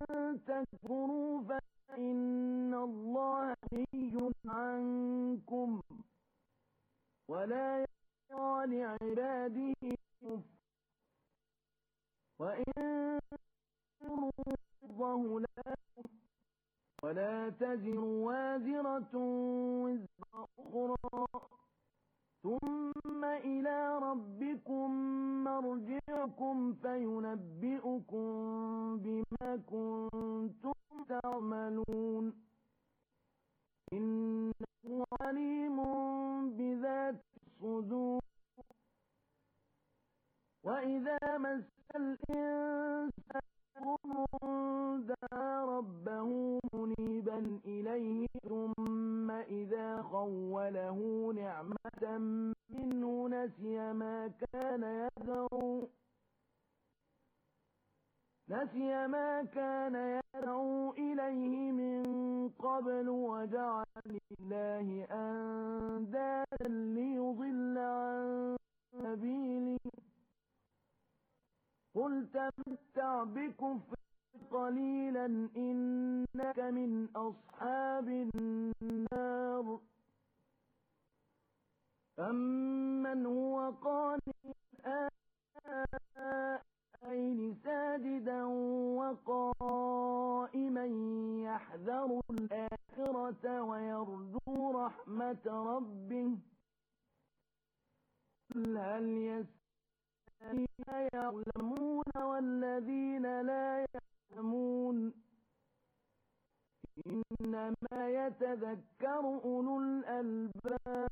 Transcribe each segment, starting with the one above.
تكفروا فإن الله غني عنكم ولا يرضى لعباده الكفر وإن تكفروا ولا تزر وازرة وزر أخرى ثم إلى ربكم مرجعكم فينبئكم بما كنتم تعملون إنه عليم بذات الصدور وإذا مس الإنسان ضر دعا ربه منيبا إليه ثم إذا خوله نعمة منه نسي ما كان يدعو إليه من قبل وجعل لله أندادا ليضل عن سبيله قل تمتع بكفر قليلا إنك من أصحاب النار أمن هو قانت آنين ساجدا وقائما يحذر الآخرة ويرجو رحمة ربه قل هل يستوي يعلمون والذين لا يعلمون إنما يتذكر أولو الألباب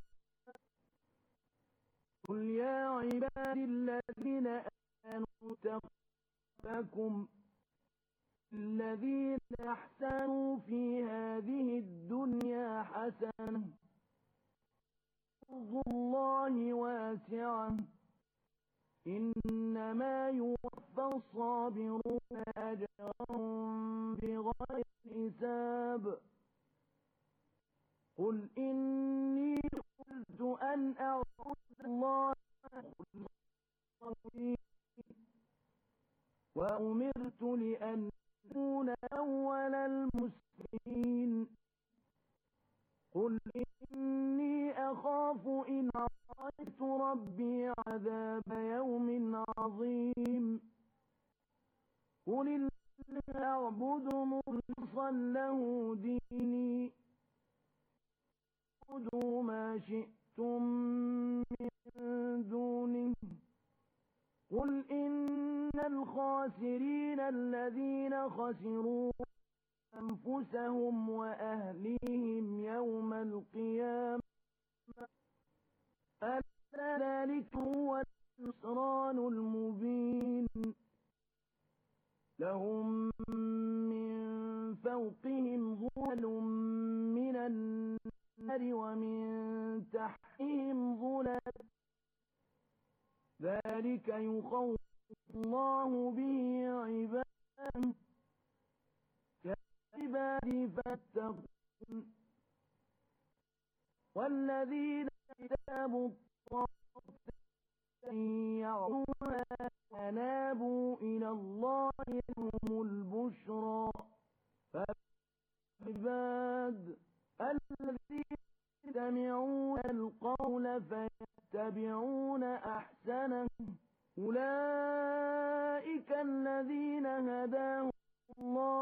قل يا عبادي الذين آمنوا اتقوا ربكم الذين أحسنوا في هذه الدنيا حسنة أرض الله واسعة إنما يوفى الصابرون أجرهم بغير حساب قل إني أمرت أن أعبد الله وأمرت لأن أكون أول المسلمين قل إني أخاف إن عصيت ربي عذاب يوم عظيم قل إني أعبد مخلصا له ديني اعبدوا ما شئتم من دونه قل إن الخاسرين الذين خسروا أنفسهم وأهليهم يوم القيامة ألا ذلك هو الخسران المبين لهم من فوقهم ظلل من النار ومن تحتهم ظلل ذلك يخوف الله به عباده يا عبادي فاتقون والذين اجتنبوا الطاغوت أن يعبدوها أنابوا إلى الله لهم البشرى فالعباد الذين يستمعون القول فيتبعون أحسنه أولئك الذين هداهم الله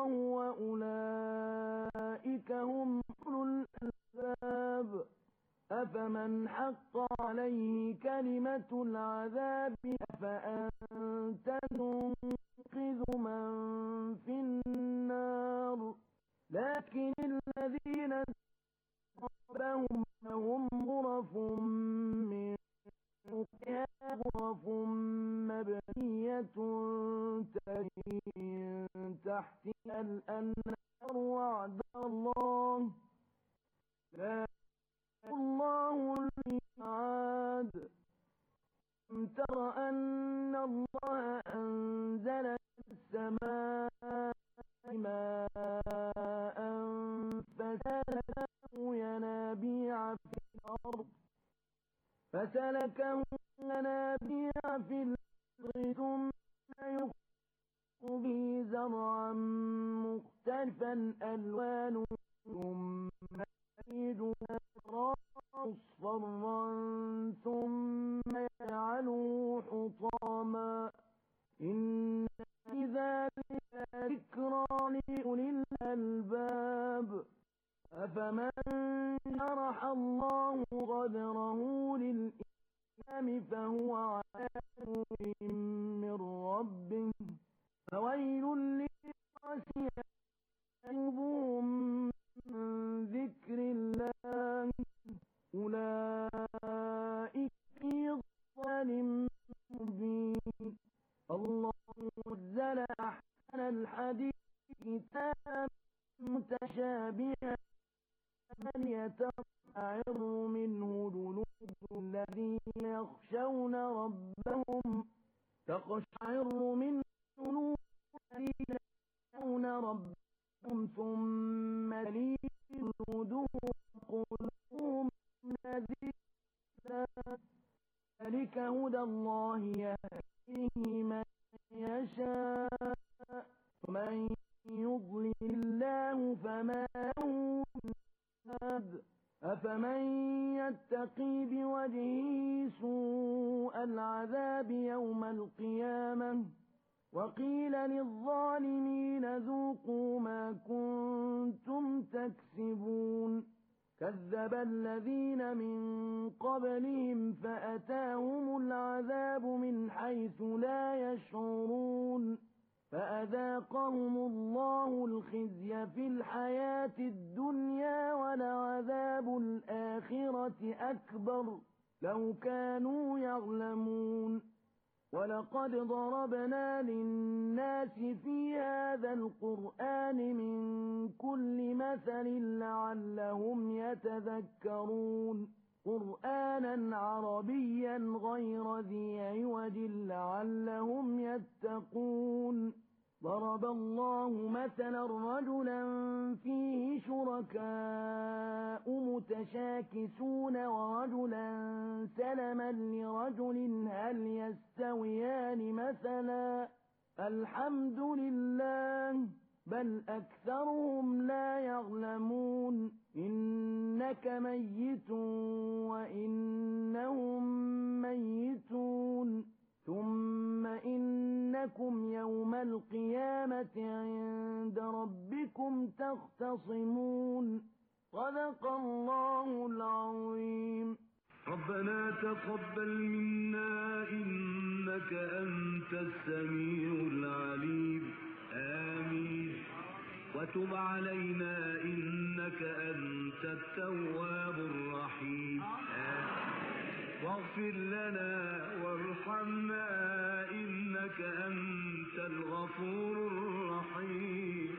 وأولئك هم أولو الألباب أفمن حق عليه كلمة العذاب فأنت تنقذ من في النار لكن الذين ربهم لهم غرف من فوقها غرف مبنية تجري من تحتها الأنهار وعد الله لا الله الميعاد ألم تر أن الله أنزل من السماء ماء فسلكه ينابيع في الأرض ثم يخرج به زرعا مختلفا ألوانه ثم يعيدها مصفرا ثم يجعله حطاما إن في ذلك ذكرى لأولي الألباب أفمن شرح الله صدره للإسلام فهو على نور من ربه فويل للقاسية قلوبهم من ذكر الله أولئك في ضلال مبين الله نزل أحسن الحديث كتابا متشابها يتقشعر منه جلود الذين يخشون ربهم ربهم ثم تلين جلودهم وقلوبهم ذلك هدى الله يهدي من يشاء ومن يضلل الله فما له من هاد أفمن يتقي بوجهه سوء العذاب يوم القيامة وقيل للظالمين ذوقوا ما كنتم تكسبون كذب الذين من قبلهم فأتاهم العذاب من حيث لا يشعرون فأذاقهم الله الخزي في الحياة الدنيا ولعذاب الآخرة أكبر لو كانوا يعلمون ولقد ضربنا للناس في هذا القرآن من كل مثل لعلهم يتذكرون قرآنا عربيا غير ذي عوج لعلهم يتقون ضرب الله مثلا رجلا فيه شركاء متشاكسون ورجلا سلما لرجل هل يستويان مثلا الحمد لله بل أكثرهم لا يعلمون إنك ميت وإنهم ميتون ثم إنكم يوم القيامة عند ربكم تختصمون صدق الله العظيم. ربنا تقبل منا إنك أنت السميع العليم آمين وتب علينا إنك أنت التواب الرحيم واغفر لنا وارحمنا إنك أنت الغفور الرحيم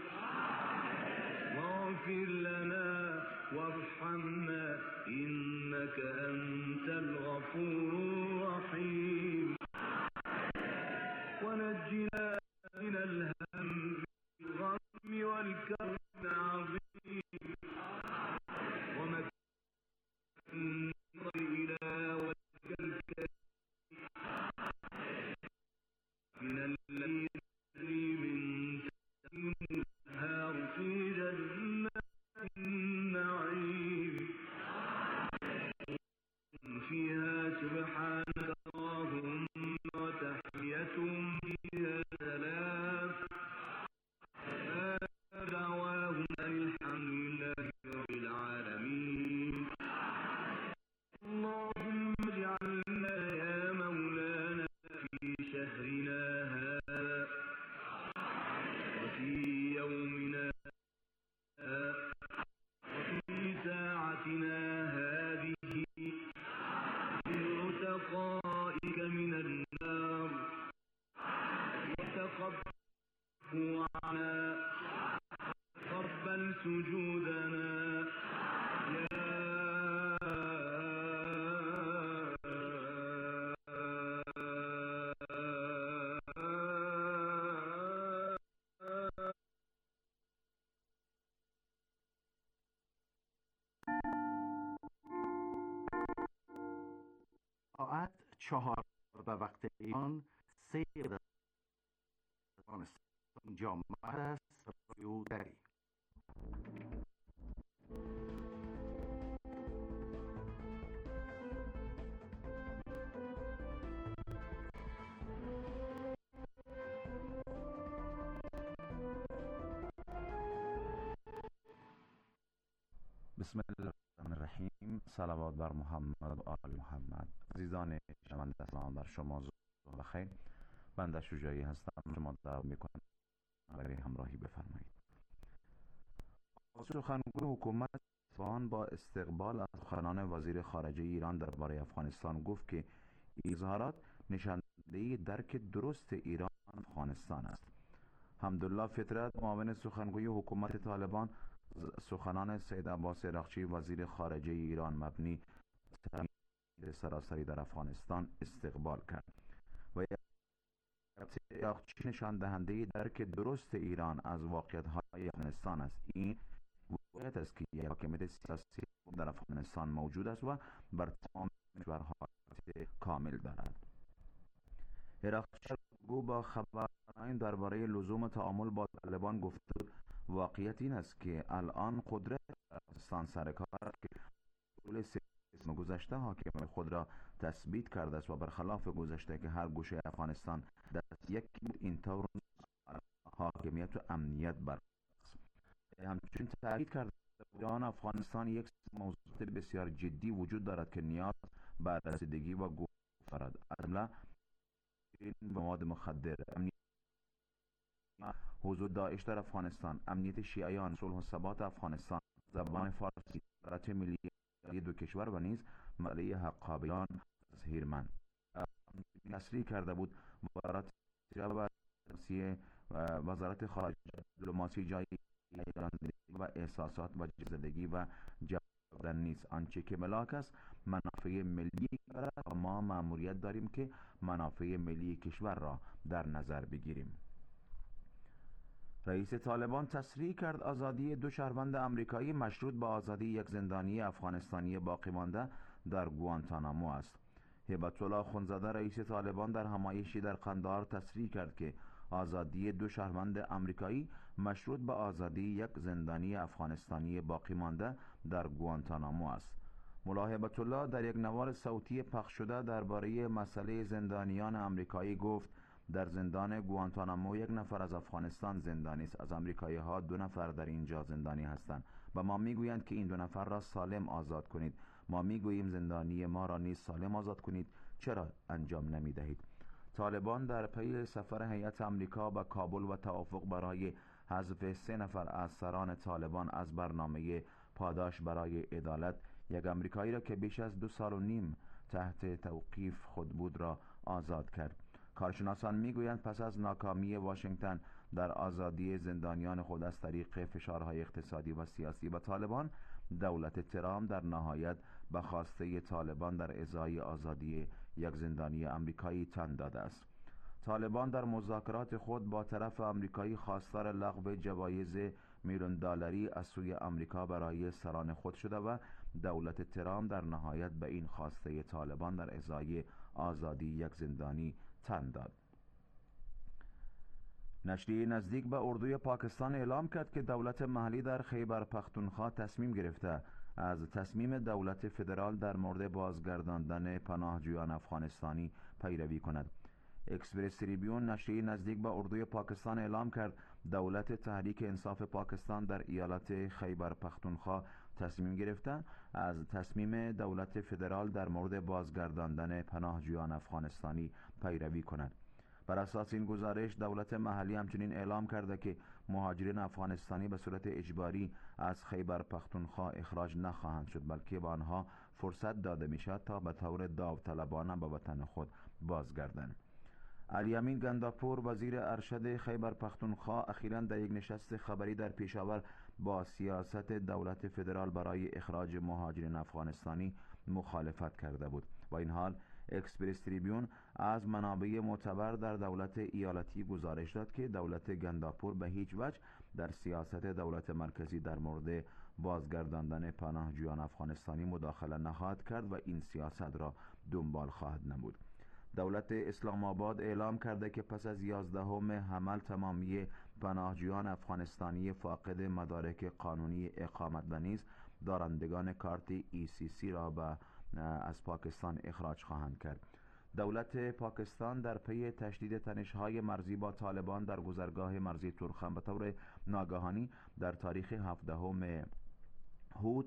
واغفر لنا وارحمنا إنك أنت الغفور الرحيم ونجنا من الهم والغم والكرب العظيم ومكن إلى وجهك الكريم من الذين من تحتهم الأنهار في جنات النعيم فيها سبحانك اللهم وتحيتهم فيها سلام دعواهم الحمد لله رب العالمين اللهم اجعلنا يا مولانا في شهرنا هذا وفي يومنا وفي ساعتنا هذه من عتقائك من النار وتقبل عنا تقبل سجودنا يا ساعت 4 به وقت ایران 3 اینجا مرد است رادیو دری بسم الله الرحمن الرحیم. صلوات بر محمد و آل محمد. عزیزان شنونده، سلام بر شما. ظهر بخیر. بنده شجاعی هستم. شما دعوت میکنم برای همراهی بفرمایید. سخنگوی حکومت اصفهان با استقبال از سخنان وزیر خارجه ایران درباره افغانستان گفت که اظهارات نشان‌دهی درک درست ایران افغانستان است. حمدالله فطرت، معاون سخنگوی حکومت طالبان، سخنان سید عباس عراقچی وزیر خارجه ایران مبنی تأمین سراسری در افغانستان استقبال کرد و عراقچی نشان دهنده درک درست ایران از واقعیت‌های افغانستان است. این واقعیت است که یک حاکمیت سیاسی در افغانستان موجود است و بر تمام کشورها کامل دارد. عراقچی با خبرنگاران درباره لزوم تعامل با طالبان گفت واقعیت این است که الان قدرت افغانستان سر کار است که طول 3 قسم گذشته حاکم خود را تثبیت کرده است و برخلاف گذشته که هر گوشه افغانستان دست یک بود، اینطور حاکمیت و امنیت بر همچنین تاکید کرده آن افغانستان یک موضوع بسیار جدی وجود دارد که نیاز به رسیدگی و گفتگو دارد، از جمله مواد مخدر، امنیت حضور داعش در افغانستان، امنیت شیعیان، صلح و ثبات افغانستان، زبان فارسی، وحدت ملی دو کشور و نیز مسئله حقابیان تظهیرمند. تصریح کرده بود وزارت خارجه دیپلماسی جای ایران و احساسات و جزدگی و جواب نیست. آنچه که ملاک است منافع ملی دارد و ما مأموریت داریم که منافع ملی کشور را در نظر بگیریم. رئیس طالبان تصریح کرد آزادی 2 شهروند آمریکایی مشروط به آزادی یک زندانی افغانستانی باقی مانده در گوانتانامو است. هیبت الله خونزاده رئیس طالبان در همایشی در قندهار تصریح کرد که آزادی 2 شهروند آمریکایی مشروط به آزادی یک زندانی افغانستانی باقی مانده در گوانتانامو است. ملا هیبت الله در یک نوار صوتی پخش شده درباره مسئله زندانیان آمریکایی گفت در زندان گوانتانامو 1 نفر از افغانستان زندانی است. از آمریکایی ها 2 نفر در اینجا زندانی هستند و ما میگویند که این 2 نفر را سالم آزاد کنید. ما میگوییم زندانی ما را نیز سالم آزاد کنید. چرا انجام نمی دهید؟ طالبان در پی سفر هیئت آمریکا به کابل و توافق برای حذف 3 نفر از سران طالبان از برنامه پاداش برای عدالت، یک آمریکایی را که بیش از 2 سال و نیم تحت توقیف خود بود را آزاد کرد. کارشناسان میگویند پس از ناکامی واشنگتن در آزادی زندانیان خود از طریق فشارهای اقتصادی و سیاسی به طالبان، دولت ترامپ در نهایت به خواسته طالبان در ازای آزادی یک زندانی آمریکایی تن داده است. طالبان در مذاکرات خود با طرف آمریکایی خواستار لغو جوایز میلیون دلاری از سوی آمریکا برای سران خود شده و دولت ترامپ در نهایت به این خواسته طالبان در ازای آزادی یک زندانی تن داد. نشریه نزدیک به اردوی پاکستان اعلام کرد که دولت محلی در خیبر پختونخوا تصمیم گرفته از تصمیم دولت فدرال در مورد بازگرداندن پناهجویان افغانستانی پیروی کند. اکسپرس تریبیون، نشریه نزدیک به اردوی پاکستان، اعلام کرد دولت تحریک انصاف پاکستان در ایالت خیبر پختونخوا تصمیم گرفته از تصمیم دولت فدرال در مورد بازگرداندن پناهجویان افغانستانی پیروی کند. بر اساس این گزارش دولت محلی همچنین اعلام کرده که مهاجرین افغانستانی به صورت اجباری از خیبر پختونخوا اخراج نخواهند شد، بلکه به آنها فرصت داده می شود تا به طور داوطلبانه به وطن خود بازگردند. علی امین گنداپور، وزیر ارشد خیبر پختونخوا، اخیراً در یک نشست خبری در پیشاور با سیاست دولت فدرال برای اخراج مهاجرین افغانستانی مخالفت کرده بود. با این حال اکسپرس تریبیون از منابع معتبر در دولت ایالتی گزارش داد که دولت گنداپور به هیچ وجه در سیاست دولت مرکزی در مورد بازگرداندن پناهجویان افغانستانی مداخله نخواهد کرد و این سیاست را دنبال خواهد نمود. دولت اسلام آباد اعلام کرده که پس از 11 حمل تمامی پناهجویان افغانستانی فاقد مدارک قانونی اقامت و نیز دارندگان کارت ECC را از پاکستان اخراج خواهند کرد. دولت پاکستان در پی تشدید تنش‌های مرزی با طالبان در گذرگاه مرزی تورخم به طور ناگهانی در تاریخ 17 هوت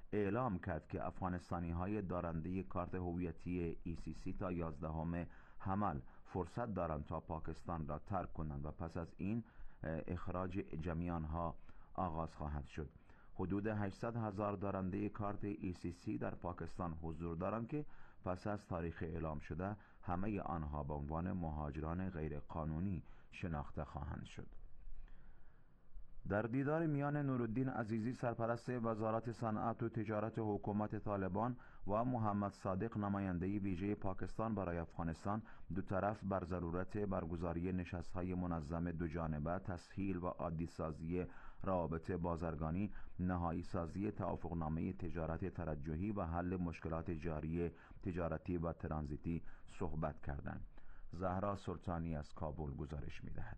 اعلام کرد که افغانستانی‌های دارنده کارت هویتی ECC تا 11 حمل فرصت دارند تا پاکستان را ترک کنند و پس از این اخراج جمعی آنها آغاز خواهد شد. حدود 800,000 دارنده کارت ECC در پاکستان حضور دارند که پس از تاریخ اعلام شده همه آنها به عنوان مهاجران غیر قانونی شناخته خواهند شد. در دیدار میان نورالدین عزیزی سرپرست وزارت صنعت و تجارت حکومت طالبان و محمد صادق نماینده ویژه پاکستان برای افغانستان، دو طرف بر ضرورت برگزاری نشست‌های منظم دو جانبه، تسهیل و عادی سازی روابط بازرگانی، نهایی سازی توافقنامه تجارت ترجحی و حل مشکلات جاری تجارتی و ترانزیتی صحبت کردند. زهرا سلطانی از کابل گزارش می‌دهد.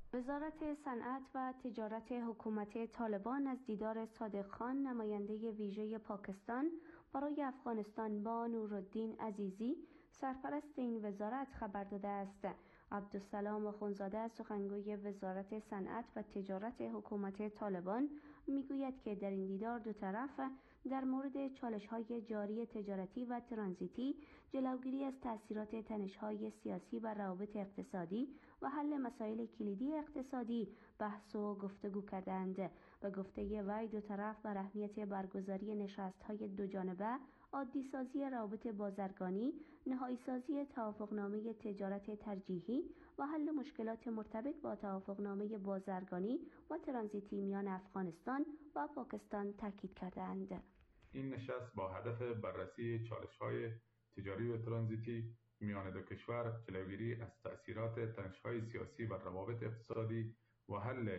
وزارت صنعت و تجارت حکومت طالبان از دیدار صادق خان نماینده ویژه پاکستان برای افغانستان با نورالدین عزیزی سرپرست این وزارت خبر داده است. عبدالسلام اخونزاده سخنگوی وزارت صنعت و تجارت حکومت طالبان میگوید که در این دیدار دو طرف در مورد چالش‌های جاری تجارتی و ترانزیتی، جلوگیری از تأثیرات تنش‌های سیاسی بر روابط اقتصادی و حل مسائل کلیدی اقتصادی بحث و گفتگو کردند. به گفته وی دو طرف بر اهمیت برگزاری نشست‌های دو جانبه، عادی سازی روابط بازرگانی، نهایی سازی توافقنامه تجارت ترجیحی و حل مشکلات مرتبط با توافقنامه بازرگانی و ترانزیتی میان افغانستان و پاکستان تاکید کردند. این نشست با هدف بررسی چالش‌های تجاری و ترانزیتی میان دو کشور، جلوگیری از تأثیرات تنش‌های سیاسی و روابط اقتصادی و حل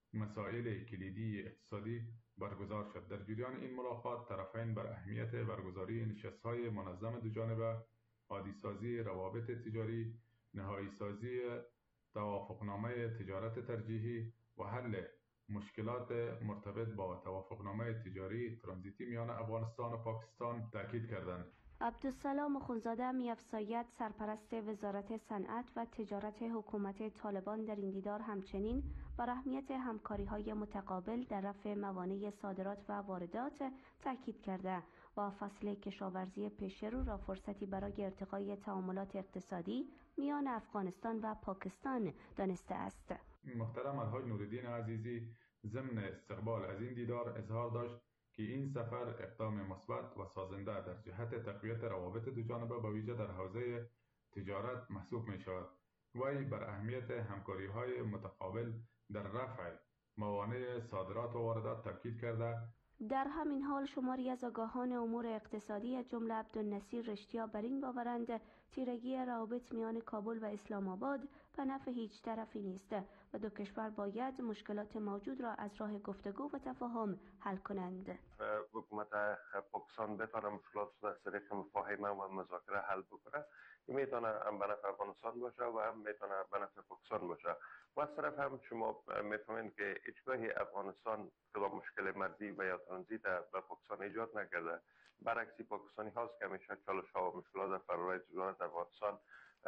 مسائل کلیدی اقتصادی برگزار شد. در جریان این ملاقات طرفین بر اهمیت برگزاری نشست‌های منظم دو جانبه، عادی سازی روابط تجاری، نهایی سازی توافقنامه تجارت ترجیحی و حل مشکلات مرتبط با توافقنامه تجاری ترانزیتی میان افغانستان و پاکستان تاکید کردند. عبدالسلام اخونزاده می‌افزاید سرپرست وزارت صنعت و تجارت حکومت طالبان در این دیدار همچنین بر اهمیت همکاری‌های متقابل در رفع موانع صادرات و واردات تاکید کرده و فصل کشاورزی پیشرو را فرصتی برای ارتقای تعاملات اقتصادی میان افغانستان و پاکستان دانسته است. محترم الحاج نورالدین عزیزی ضمن استقبال از این دیدار اظهار داشت که این سفر اقدام مثبت و سازنده در جهت تقویت روابط دو جانبه به ویژه در حوزه تجارت محسوب می شود. وی بر اهمیت همکاری‌های متقابل در رفع موانع صادرات و واردات تاکید کرده. در همین حال شماری از آگاهان امور اقتصادی از جمله عبدالنصیر رشتیا بر این باورند تیرگی روابط میان کابل و اسلام آباد به نفع هیچ طرفی نیست و دو کشور باید مشکلات موجود را از راه گفتگو و تفاهم حل کنند. حکومت پاکستان بتونه مشکلات را از طریق مفاهمه و مذاکره حل بکنه، میتونه هم به نفع افغانستان باشه و هم میتونه به نفع پاکستان باشه. و از طرف هم شما میفهمین که هیچگاهی افغانستان کدام مشکل مرزی و یا ترانزیت به پاکستان ایجاد نکرده. برعکس پاکستانی هاست که همیشه چالش ها و مشکلات در فرارای تجارت افغانستان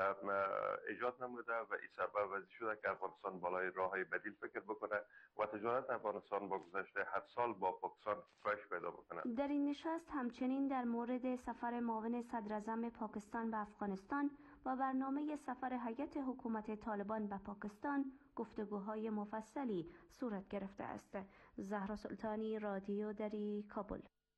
ایجاد نموده و این سبب وضعی شده که افغانستان بالای راههای بدیل فکر بکنه و تجارت افغانستان با گذشته 7 سال با پاکستان کاهش پیدا بکنه. در این نشست همچنین در مورد سفر معاون صدراعظم پاکستان به افغانستان و برنامه سفر هیئت حکومت طالبان به پاکستان گفتگوهای مفصلی صورت گرفته است. زهرا سلطانی، رادیو دری، کابل.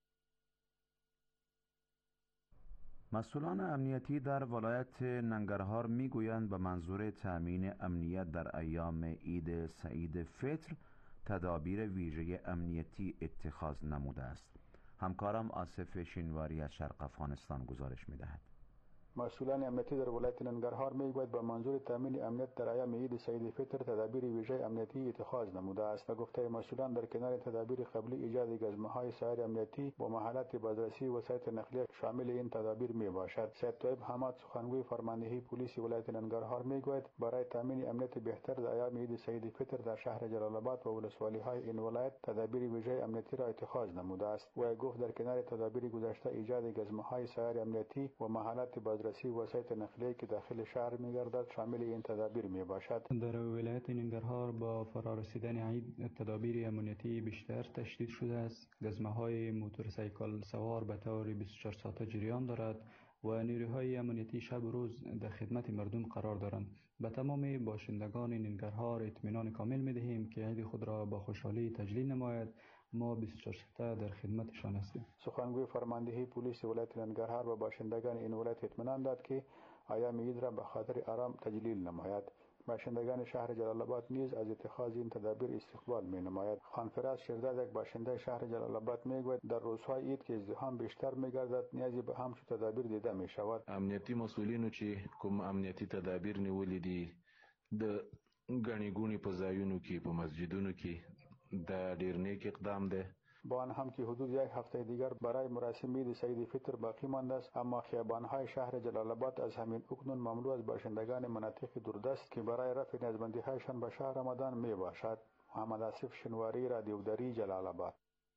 مسئولان امنیتی در ولایت ننگرهار میگویند به منظور تأمین امنیت در ایام عید سعید فطر تدابیر ویژه امنیتی اتخاذ نموده است. همکارم آصف شینواری از شرق افغانستان گزارش می‌دهد. مسئولان امنیتی در ولایت ننگرهار میگوید به منظور تامین امنیت در ایام عید سعید فطر تدابیر ویژه امنیتی اتخاذ نموده است. به گفته مسئولان در کنار تدابیر قبلی ایجاد گزمه‌های سایر امنیتی با محلات بازرسی و سایت نقلیه شامل این تدابیر میباشد. سید طیب حماد سخنگوی فرماندهی پلیس ولایت ننگرهار میگوید برای تامین امنیت بهتر در ایام عید سعید فطر در شهر جلال آباد و ولسوالی‌های این ولایت تدابیر ویژه امنیتی را اتخاذ نموده است. و گفت در کنار تدابیر گذشته ایجاد گزمه‌های سایر امنیتی و محلات بازرسی وسایط نقلیه که داخل شهر می‌گردد شامل این تدابیر میباشد. در ولایت ننگرهار با فرارسیدن عید تدابیر امنیتی بیشتر تشدید شده است. گزمه‌های موتورسیکل سوار به طور 24 ساعته جریان دارد و نیروهای امنیتی شب و روز در خدمت مردم قرار دارند. به تمام باشندگان ننگرهار اطمینان کامل می‌دهیم که عید خود را با خوشحالی تجلیل نماید. ما 24 ساعته در خدمتشان هستیم. سخنگوی فرماندهی پلیس ولایت ننگرهار به باشندگان این ولایت اطمینان داد که ایام عید را به خاطر آرام تجلیل نماید. باشندگان شهر جلال آباد نیز از اتخاذ این تدابیر استقبال می نماید. خانفراز شیرداد، یک باشنده شهر جلال آباد میگوید در روزهای عید که ازدحام بیشتر میگردد نیازی به همچون تدابیر دیده می شود. امنیتی مسئولینو چې کوم امنیتی تدابیر نیولې دي د غنی ګونی په ځایونو کې په مسجدونو کې دا ډیر نیک اقدام ده. با آن هم که حدود یک هفته دیگر برای مراسم عید سعید فطر باقی مانده است، اما خیابان‌های شهر جلال آباد از همین اکنون مملو از باشندگان مناطق دوردست که برای رفع نیازمندی‌هایشان به شهر رمضان می باشد. محمد آصف شنواری، رادیودری، جلال آباد.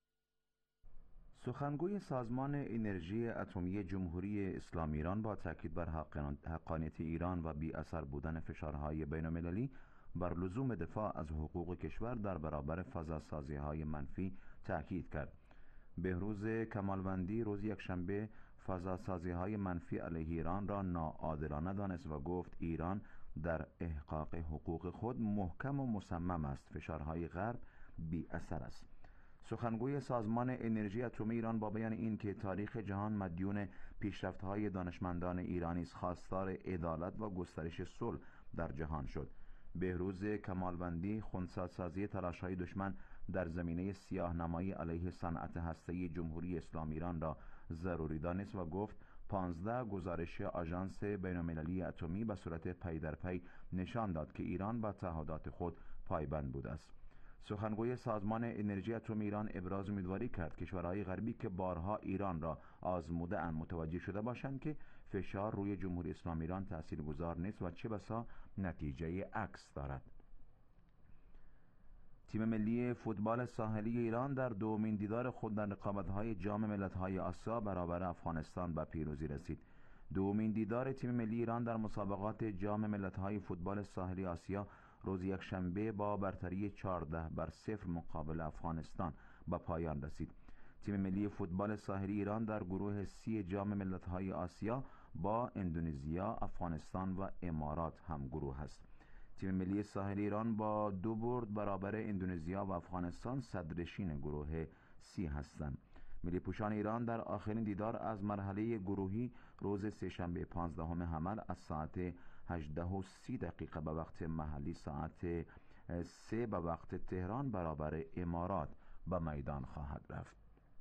سخنگوی سازمان انرژی اتمی جمهوری اسلامی ایران با تاکید بر حقانیت ایران و بی اثر بودن فشارهای بین‌المللی بر لزوم دفاع از حقوق کشور در برابر فضاسازی‌های منفی تاکید کرد. بهروز کمالوندی روز یکشنبه فضاسازی‌های منفی علیه ایران را ناعادلانه دانست و گفت ایران در احقاق حقوق خود محکم و مصمم است. فشارهای غرب بی اثر است. سخنگوی سازمان انرژی اتمی ایران با بیان این که تاریخ جهان مدیون پیشرفت‌های دانشمندان ایرانی است خواستار عدالت و گسترش صلح در جهان شد. بهروز کمالوندی خنثی‌سازی تلاش‌های دشمن در زمینه سیاه‌نمایی علیه صنعت هسته‌ای جمهوری اسلامی ایران را ضروری دانست و گفت 15 گزارش آژانس بین‌المللی اتمی به صورت پی در پی نشان داد که ایران به تعهدات خود پایبند بوده است. سخنگوی سازمان انرژی اتمی ایران ابراز امیدواری کرد کشورهای غربی که بارها ایران را آزموده اند متوجه شده باشند که فشار روی جمهوری اسلامی ایران تاثیرگذار نیست و چه بسا نتیجه عکس دارد. تیم ملی فوتبال ساحلی ایران در دومین دیدار خود در رقابت‌های جام ملت‌های آسیا برابر افغانستان به پیروزی رسید. دومین دیدار تیم ملی ایران در مسابقات جام ملت‌های فوتبال ساحلی آسیا روز یکشنبه با برتری 14-0 مقابل افغانستان به پایان رسید. تیم ملی فوتبال ساحلی ایران در گروه سی جام ملت‌های آسیا با اندونزیا، افغانستان و امارات هم گروه است. تیم ملی ساحلی ایران با 2 برد برابر اندونزیا و افغانستان صدرنشین گروه سی هستند. ملی پوشان ایران در آخرین دیدار از مرحله گروهی روز سه‌شنبه 15 حمل از ساعت 18:30 به وقت محلی ساعت 3 به وقت تهران برابر امارات به میدان خواهد رفت.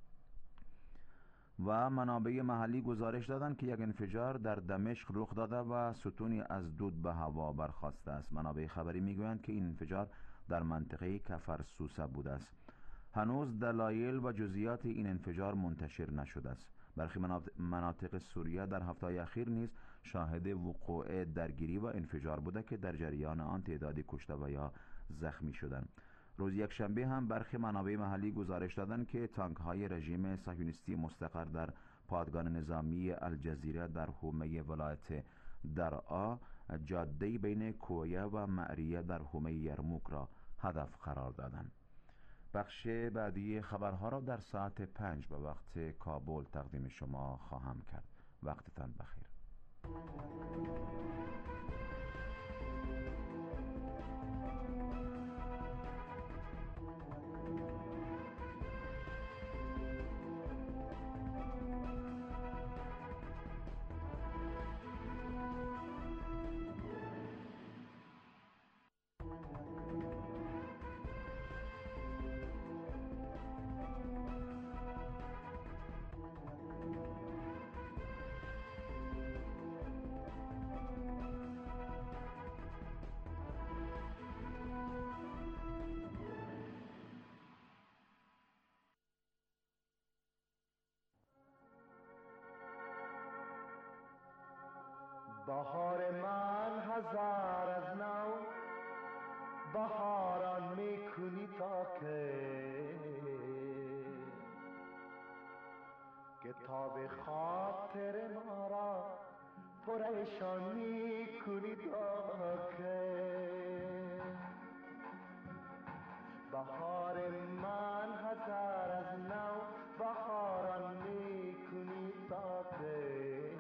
و منابع محلی گزارش دادند که یک انفجار در دمشق رخ داده و ستونی از دود به هوا برخاسته است. منابع خبری میگویند که این انفجار در منطقه کفرسوسه بوده است. هنوز دلایل و جزئیات این انفجار منتشر نشده است. برخی مناطق سوریه در هفته‌های اخیر نیز شاهد وقوع درگیری و انفجار بوده که در جریان آن تعدادی کشته و یا زخمی شدند. روز یکشنبه هم برخی منابع محلی گزارش دادند که تانک‌های رژیم صهیونیستی مستقر در پادگان نظامی الجزیره در حومه ولایت درعا جاده بین کویه و معریه در حومه یرموک را هدف قرار دادند. بخش بعدی خبرها را در ساعت 5 به وقت کابل تقدیم شما خواهم کرد. وقتتان بخیر. بهار من هزار از نو بهاران میکنی تا که تا به خاطر ما را پریشان میکنی داخل بهار من هزار از نو بهاران میکنی داخل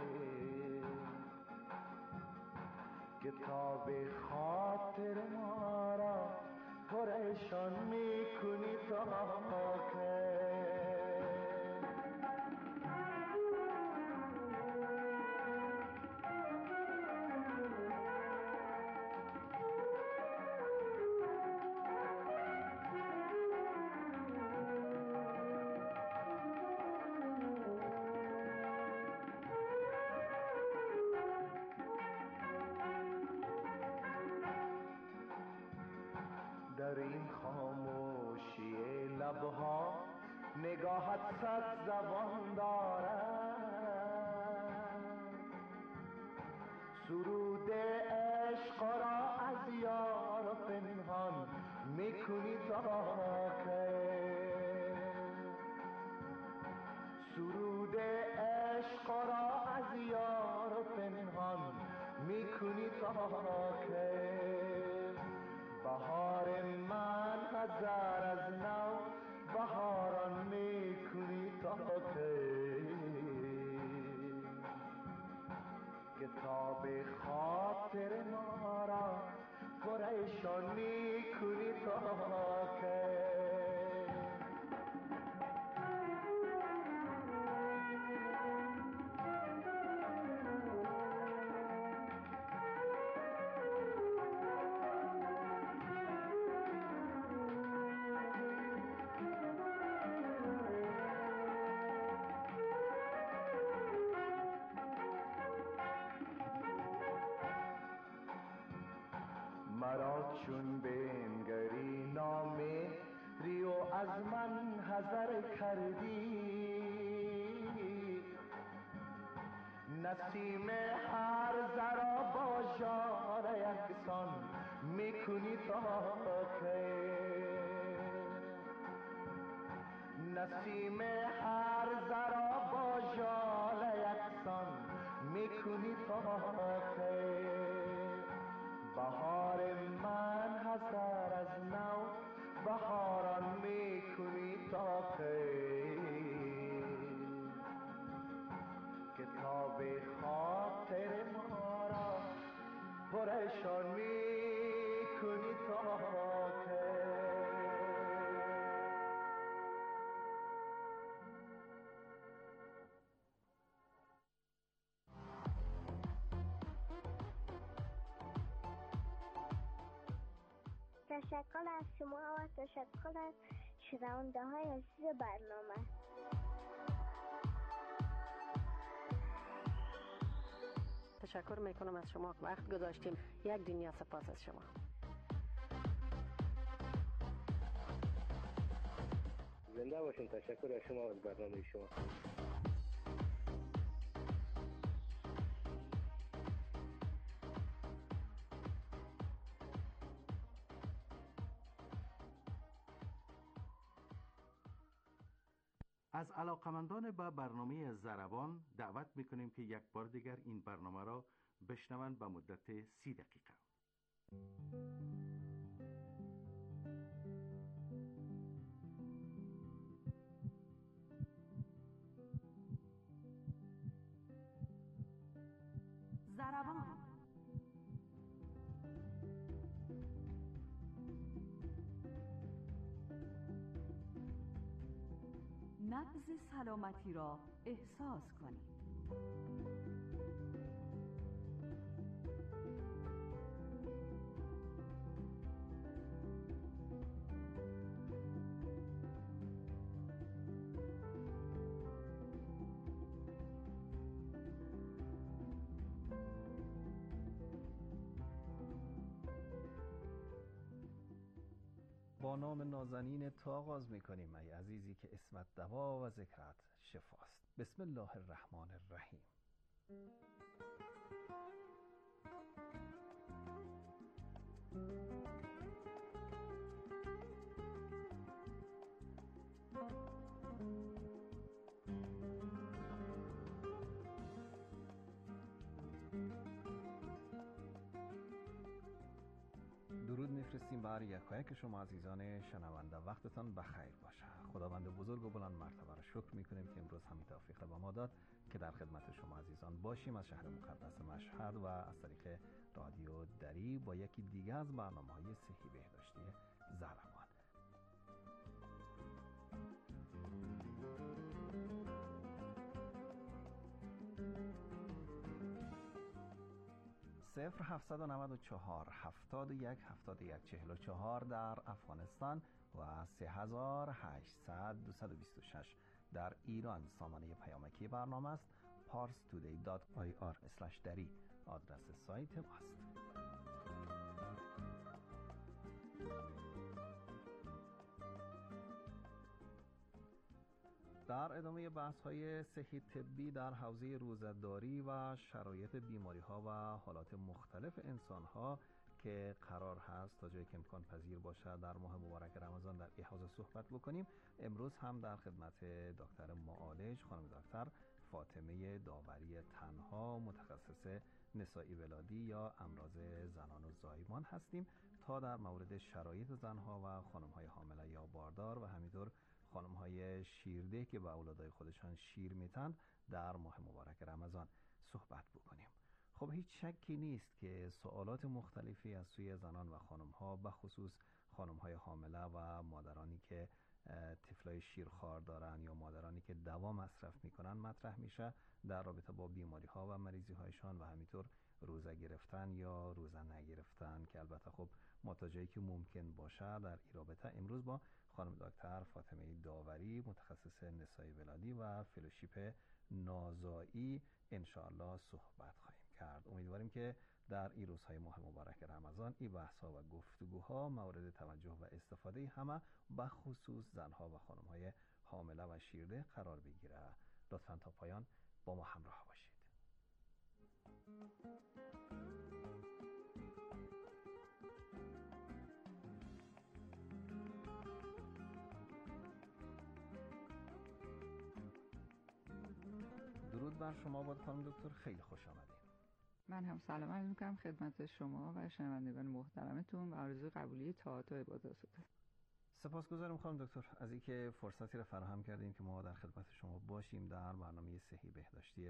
کتاب خاطر ما را پریشان میکنی داخل در این خاموشی لبها نگاهت صد زبان دارد سرود عشق را از یار پنهان میکنی داخل سرود عشق را از یار پنهان میکنی داخل بهار من هزار از نو بهاران میکنی داخل کتاب خاطر ما را پریشان میکنی داخل مرا چون بنگری نامه ریو از من حذر کردی نسیم هر ذرا با ژاله یکسان میکنی داخل نسیم هر ذرا با ژاله یکسان میکنی داخل بهار من هزار از نو بهاران میکنی داخل کتاب خاطر ما را پریشان میکنی داخل تشکر از شما و تشکر از شنونده های عزیز برنامه تشکر میکنم از شما وقت گذاشتیم یک دنیا سپاس از شما زنده باشین تشکر از شما از برنامه شما از علاقمندان به برنامه ضربان دعوت میکنیم که یک بار دیگر این برنامه را بشنوند به مدت 30 دقیقه. ضربان نبض سلامتی را احساس کنید. با نام نازنین تو آغاز میکنیم ای عزیزی که اسمت دوا و ذکرت شفاست. بسم الله الرحمن الرحیم. میفرستیم بر یکایک شما عزیزان شنونده. وقتتان بخیر باشه. خداوند بزرگ و بلند مرتبه را شکر میکنیم که امروز همین توفیق به ما داد که در خدمت شما عزیزان باشیم از شهر مقدس مشهد و از طریق رادیو دری با یکی دیگه از برنامه‌های صحی بهداشتی زربان. صفر 794 71 71 44 در افغانستان و 3800 226 در ایران سامانه پیامکی برنامه است. parstoday.ir/dari آدرس سایت ماست. در ادامه بحث‌های صحی طبی در حوزه روزه‌داری و شرایط بیماری‌ها و حالات مختلف انسان‌ها که قرار هست تا جایی که امکان پذیر باشه در ماه مبارک رمضان در این حوزه صحبت بکنیم. امروز هم در خدمت دکتر معالج خانم دکتر فاطمه داوری تنها، متخصص نسائی ولادی یا امراض زنان و زایمان هستیم تا در مورد شرایط زنها و خانم‌های حامله یا باردار و همینطور خانم‌های شیرده که به اولادای خودشان شیر میتن در ماه مبارک رمضان صحبت بکنیم. خب هیچ شکی نیست که سوالات مختلفی از سوی زنان و خانم‌ها به خصوص خانم‌های حامله و مادرانی که طفلای شیرخوار دارن یا مادرانی که دوا مصرف میکنن مطرح میشه در رابطه با بیماری‌ها و مریضی‌هایشان و همینطور روزه گرفتن یا روزه نگرفتن که البته خب ما تا جایی که ممکن باشه در این رابطه امروز با خانم دکتر فاطمه داوری متخصص نسائی ولادی و فلوشیپ نازایی انشاءالله صحبت خواهیم کرد. امیدواریم که در این روزهای ماه مبارک رمضان این بحث‌ها و گفتگوها مورد توجه و استفاده همه به خصوص زنها و خانم‌های حامله و شیرده قرار بگیره. لطفاً تا پایان با ما همراه باشید. درود بر شما باد خانم دکتر، خیلی خوش آمدید. من هم سلام عرض می‌کنم خدمت شما و شنوندگان محترمتون و آرزوی قبولی طاعات و عبادات. سپاسگزارم خانم دکتر از اینکه فرصتی را فراهم کردیم که ما در خدمت شما باشیم در برنامه صحی بهداشتی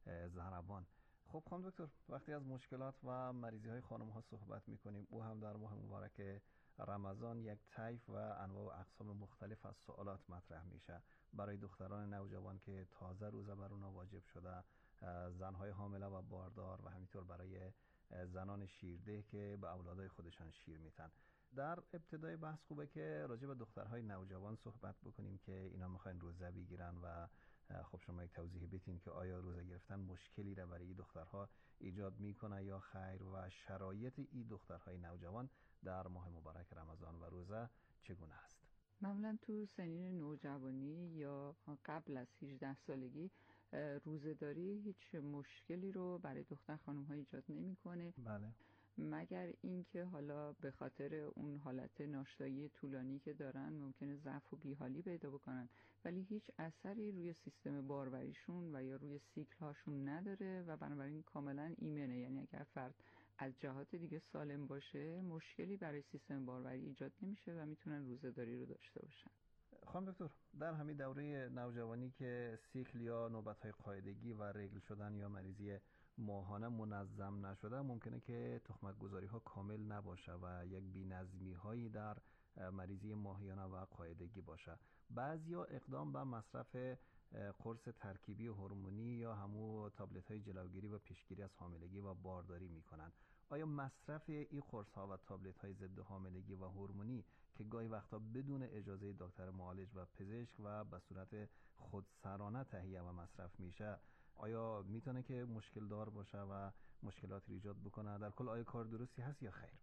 زربان. خب خانم دکتر، وقتی از مشکلات و مریضی‌های خانم‌ها صحبت می‌کنیم او هم در ماه مبارک رمضان یک طیف و انواع و اقسام مختلف از سوالات مطرح میشه برای دختران نوجوان که تازه روزه بر اونها واجب شده، زن‌های حامله و باردار و همینطور برای زنان شیرده که به اولادای خودشان شیر میتن. در ابتدای بحث خوبه که راجع به دخترهای نوجوان صحبت بکنیم که اینا میخواین روزه بگیرن و خب شما یک توضیح بدین که آیا روزه گرفتن مشکلی را برای این دخترها ایجاد میکنه یا خیر و شرایط این دخترهای نوجوان در ماه مبارک رمضان و روزه چگونه است؟ معمولا تو سنین نوجوانی یا قبل از 18 سالگی روزه‌داری هیچ مشکلی رو برای دختر خانم‌ها ایجاد نمی‌کنه. بله. مگر اینکه حالا به خاطر اون حالت ناشتایی طولانی که دارن ممکنه ضعف و بیحالی پیدا بکنن، ولی هیچ اثری روی سیستم باروریشون و یا روی سیکل هاشون نداره و بنابراین کاملا ایمنه. یعنی اگر فرد از جهات دیگه سالم باشه مشکلی برای سیستم باروری ایجاد نمیشه و میتونن روزه‌داری رو داشته باشن. خانم دکتر، در همین دوره نوجوانی که سیکل یا نوبت‌های قاعدگی و رگل شدن یا مریضی ماهانه منظم نشده ممکنه که تخمک گذاری ها کامل نباشه و یک بی‌نظمی هایی در مریضی ماهیانه و قاعدگی باشه. بعضیا اقدام به مصرف قرص ترکیبی هورمونی یا همو تابلت های جلوگیری و پیشگیری از حاملگی و بارداری میکنن. آیا مصرف این قرص ها و تابلت های ضد حاملگی و هورمونی که گاهی وقتا بدون اجازه دکتر معالج و پزشک و به صورت خودسرانه تهیه و مصرف میشه آیا میتونه که مشکل دار باشه و مشکلات ایجاد بکنه؟ در کل آیا کار درستی هست یا خیر؟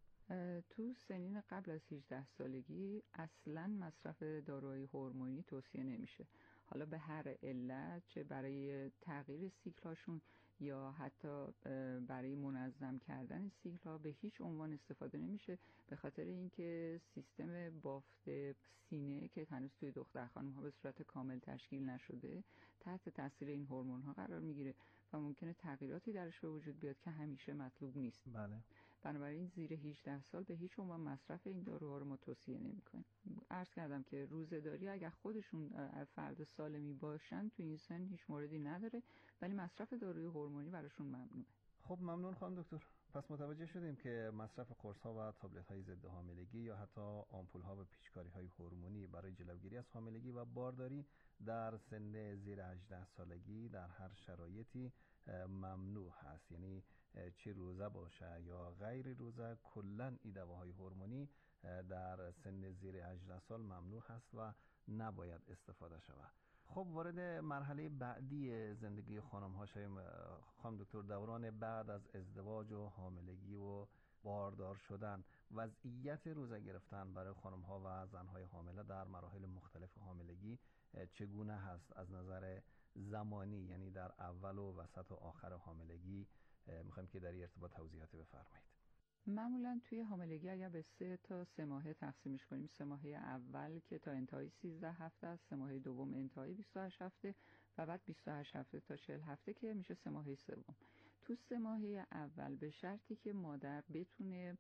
تو سنین قبل از 18 سالگی اصلا مصرف داروهای هورمونی توصیه نمیشه. حالا به هر علت، چه برای تغییر سیکل هاشون یا حتی برای منظم کردن سیکل ها، به هیچ عنوان استفاده نمیشه، به خاطر اینکه سیستم بافت سینه که هنوز توی دختر خانم ها به صورت کامل تشکیل نشده تحت تاثیر این هورمون ها قرار میگیره و ممکنه تغییراتی درش به وجود بیاد که همیشه مطلوب نیست. بله. بنابراین زیر 18 سال به هیچ عنوان مصرف این داروها رو ما توصیه نمی‌کنیم. عرض کردم که روزه‌داری اگر خودشون فرد سالمی باشن تو این سن هیچ موردی نداره، ولی مصرف داروی هورمونی براشون ممنوعه. خب ممنون خانم دکتر. پس متوجه شدیم که مصرف قرص‌ها و تابلت‌های ضد حاملگی یا حتی آمپول‌ها و پیچکاری‌های هورمونی برای جلوگیری از حاملگی و بارداری در سن زیر 18 سالگی در هر شرایطی ممنوع هست. یعنی چه روزه باشه یا غیر روزه، کلاً این دواهای هورمونی در سن زیر 18 سال ممنوع هست و نباید استفاده شود. خب وارد مرحله بعدی زندگی خانم ها شویم خانم دکتر. دوران بعد از ازدواج و حاملگی و باردار شدن، وضعیت روزه گرفتن برای خانم ها و زن های حامله در مراحل مختلف حاملگی چگونه هست از نظر زمانی، یعنی در اول و وسط و آخر حاملگی؟ میخوایم که در این ارتباط توضیحاتی بفرمایید. معمولا توی حاملگی اگر به 3 تا 3 ماهه تقسیمش کنیم، 3 ماهه اول که تا انتهای 13 هفته است، 3 ماهه دوم انتهای 28 هفته و بعد 28 هفته تا 40 هفته که میشه 3 ماهه سوم. تو 3 ماهه اول به شرطی که مادر بتونه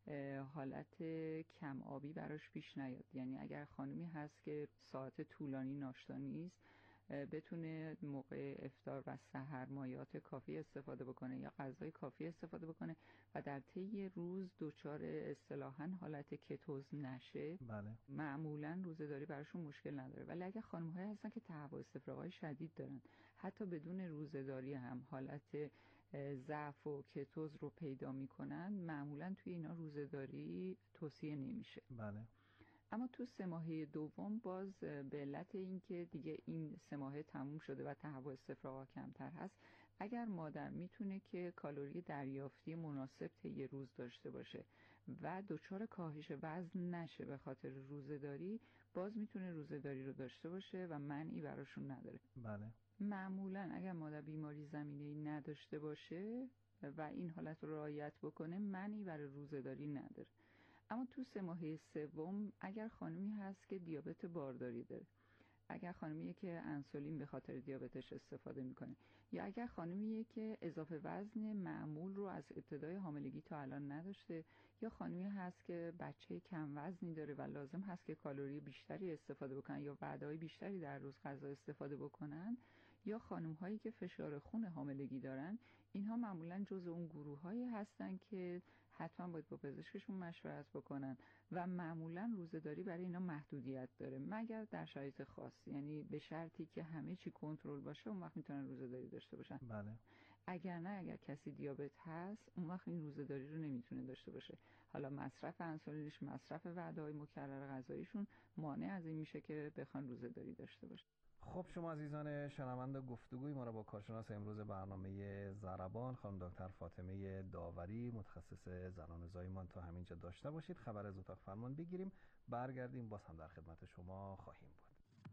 حالت کم آبی براش پیش نیاد، یعنی اگر خانمی هست که ساعت طولانی ناشتا نیست، بتونه موقع افطار و سحر مایعات کافی استفاده بکنه یا غذای کافی استفاده بکنه و در طی روز دچار اصطلاحاً حالت کتوز نشه، بله. معمولاً روزه‌داری براشون مشکل نداره. ولی اگه خانم‌هایی هستن که تهوع استفراغ‌های شدید دارن، حتی بدون روزه‌داری هم حالت ضعف و کتوز رو پیدا میکنن، معمولاً توی اینا روزه‌داری توصیه نمیشه. بله. اما تو 3 ماهه دوم باز به علت اینکه دیگه این 3 ماهه تموم شده و تهوع استفراغ کمتر هست، اگر مادر میتونه که کالری دریافتی مناسب طی روز داشته باشه و دچار کاهش وزن نشه به خاطر روزه‌داری، باز میتونه روزه‌داری رو داشته باشه و منعی براشون نداره. بله. معمولا اگر مادر بیماری زمینه‌ای نداشته باشه و این حالت رو رعایت بکنه، منعی برای روزه‌داری نداره. اما تو 3 ماهه سوم اگر خانمی هست که دیابت بارداری داره، اگر خانمیه که انسولین به خاطر دیابتش استفاده میکنه، یا اگر خانمیه که اضافه وزن معمول رو از ابتدای حاملگی تا الان نداشته، یا خانمی هست که بچه کم وزنی داره و لازم هست که کالری بیشتری استفاده بکنن یا وعده‌های بیشتری در روز غذا استفاده بکنن، یا خانم هایی که فشار خون حاملگی دارن، اینها معمولا جزء اون گروه هایی هستن که حتما باید با پزشکشون مشورت بکنن و معمولا روزه‌داری برای اینا محدودیت داره، مگر در شرایط خاص، یعنی به شرطی که همه چی کنترل باشه اون وقت میتونن روزه‌داری داشته باشن. بله. اگر نه، اگر کسی دیابت هست اون وقت این روزه‌داری رو نمیتونه داشته باشه. حالا مصرف انسولینش، مصرف وعده‌های مکرر غذاییشون مانع از این میشه که بخوان روزه‌داری داشته باشه. خب شما عزیزان شنونده، گفتگوی ما را با کارشناس امروز برنامه ضربان خانم دکتر فاطمه داوری متخصص زنان و زایمان تا همینجا داشته باشید. خبر از اتاق فرمان بگیریم، برگردیم باز هم در خدمت شما خواهیم بود.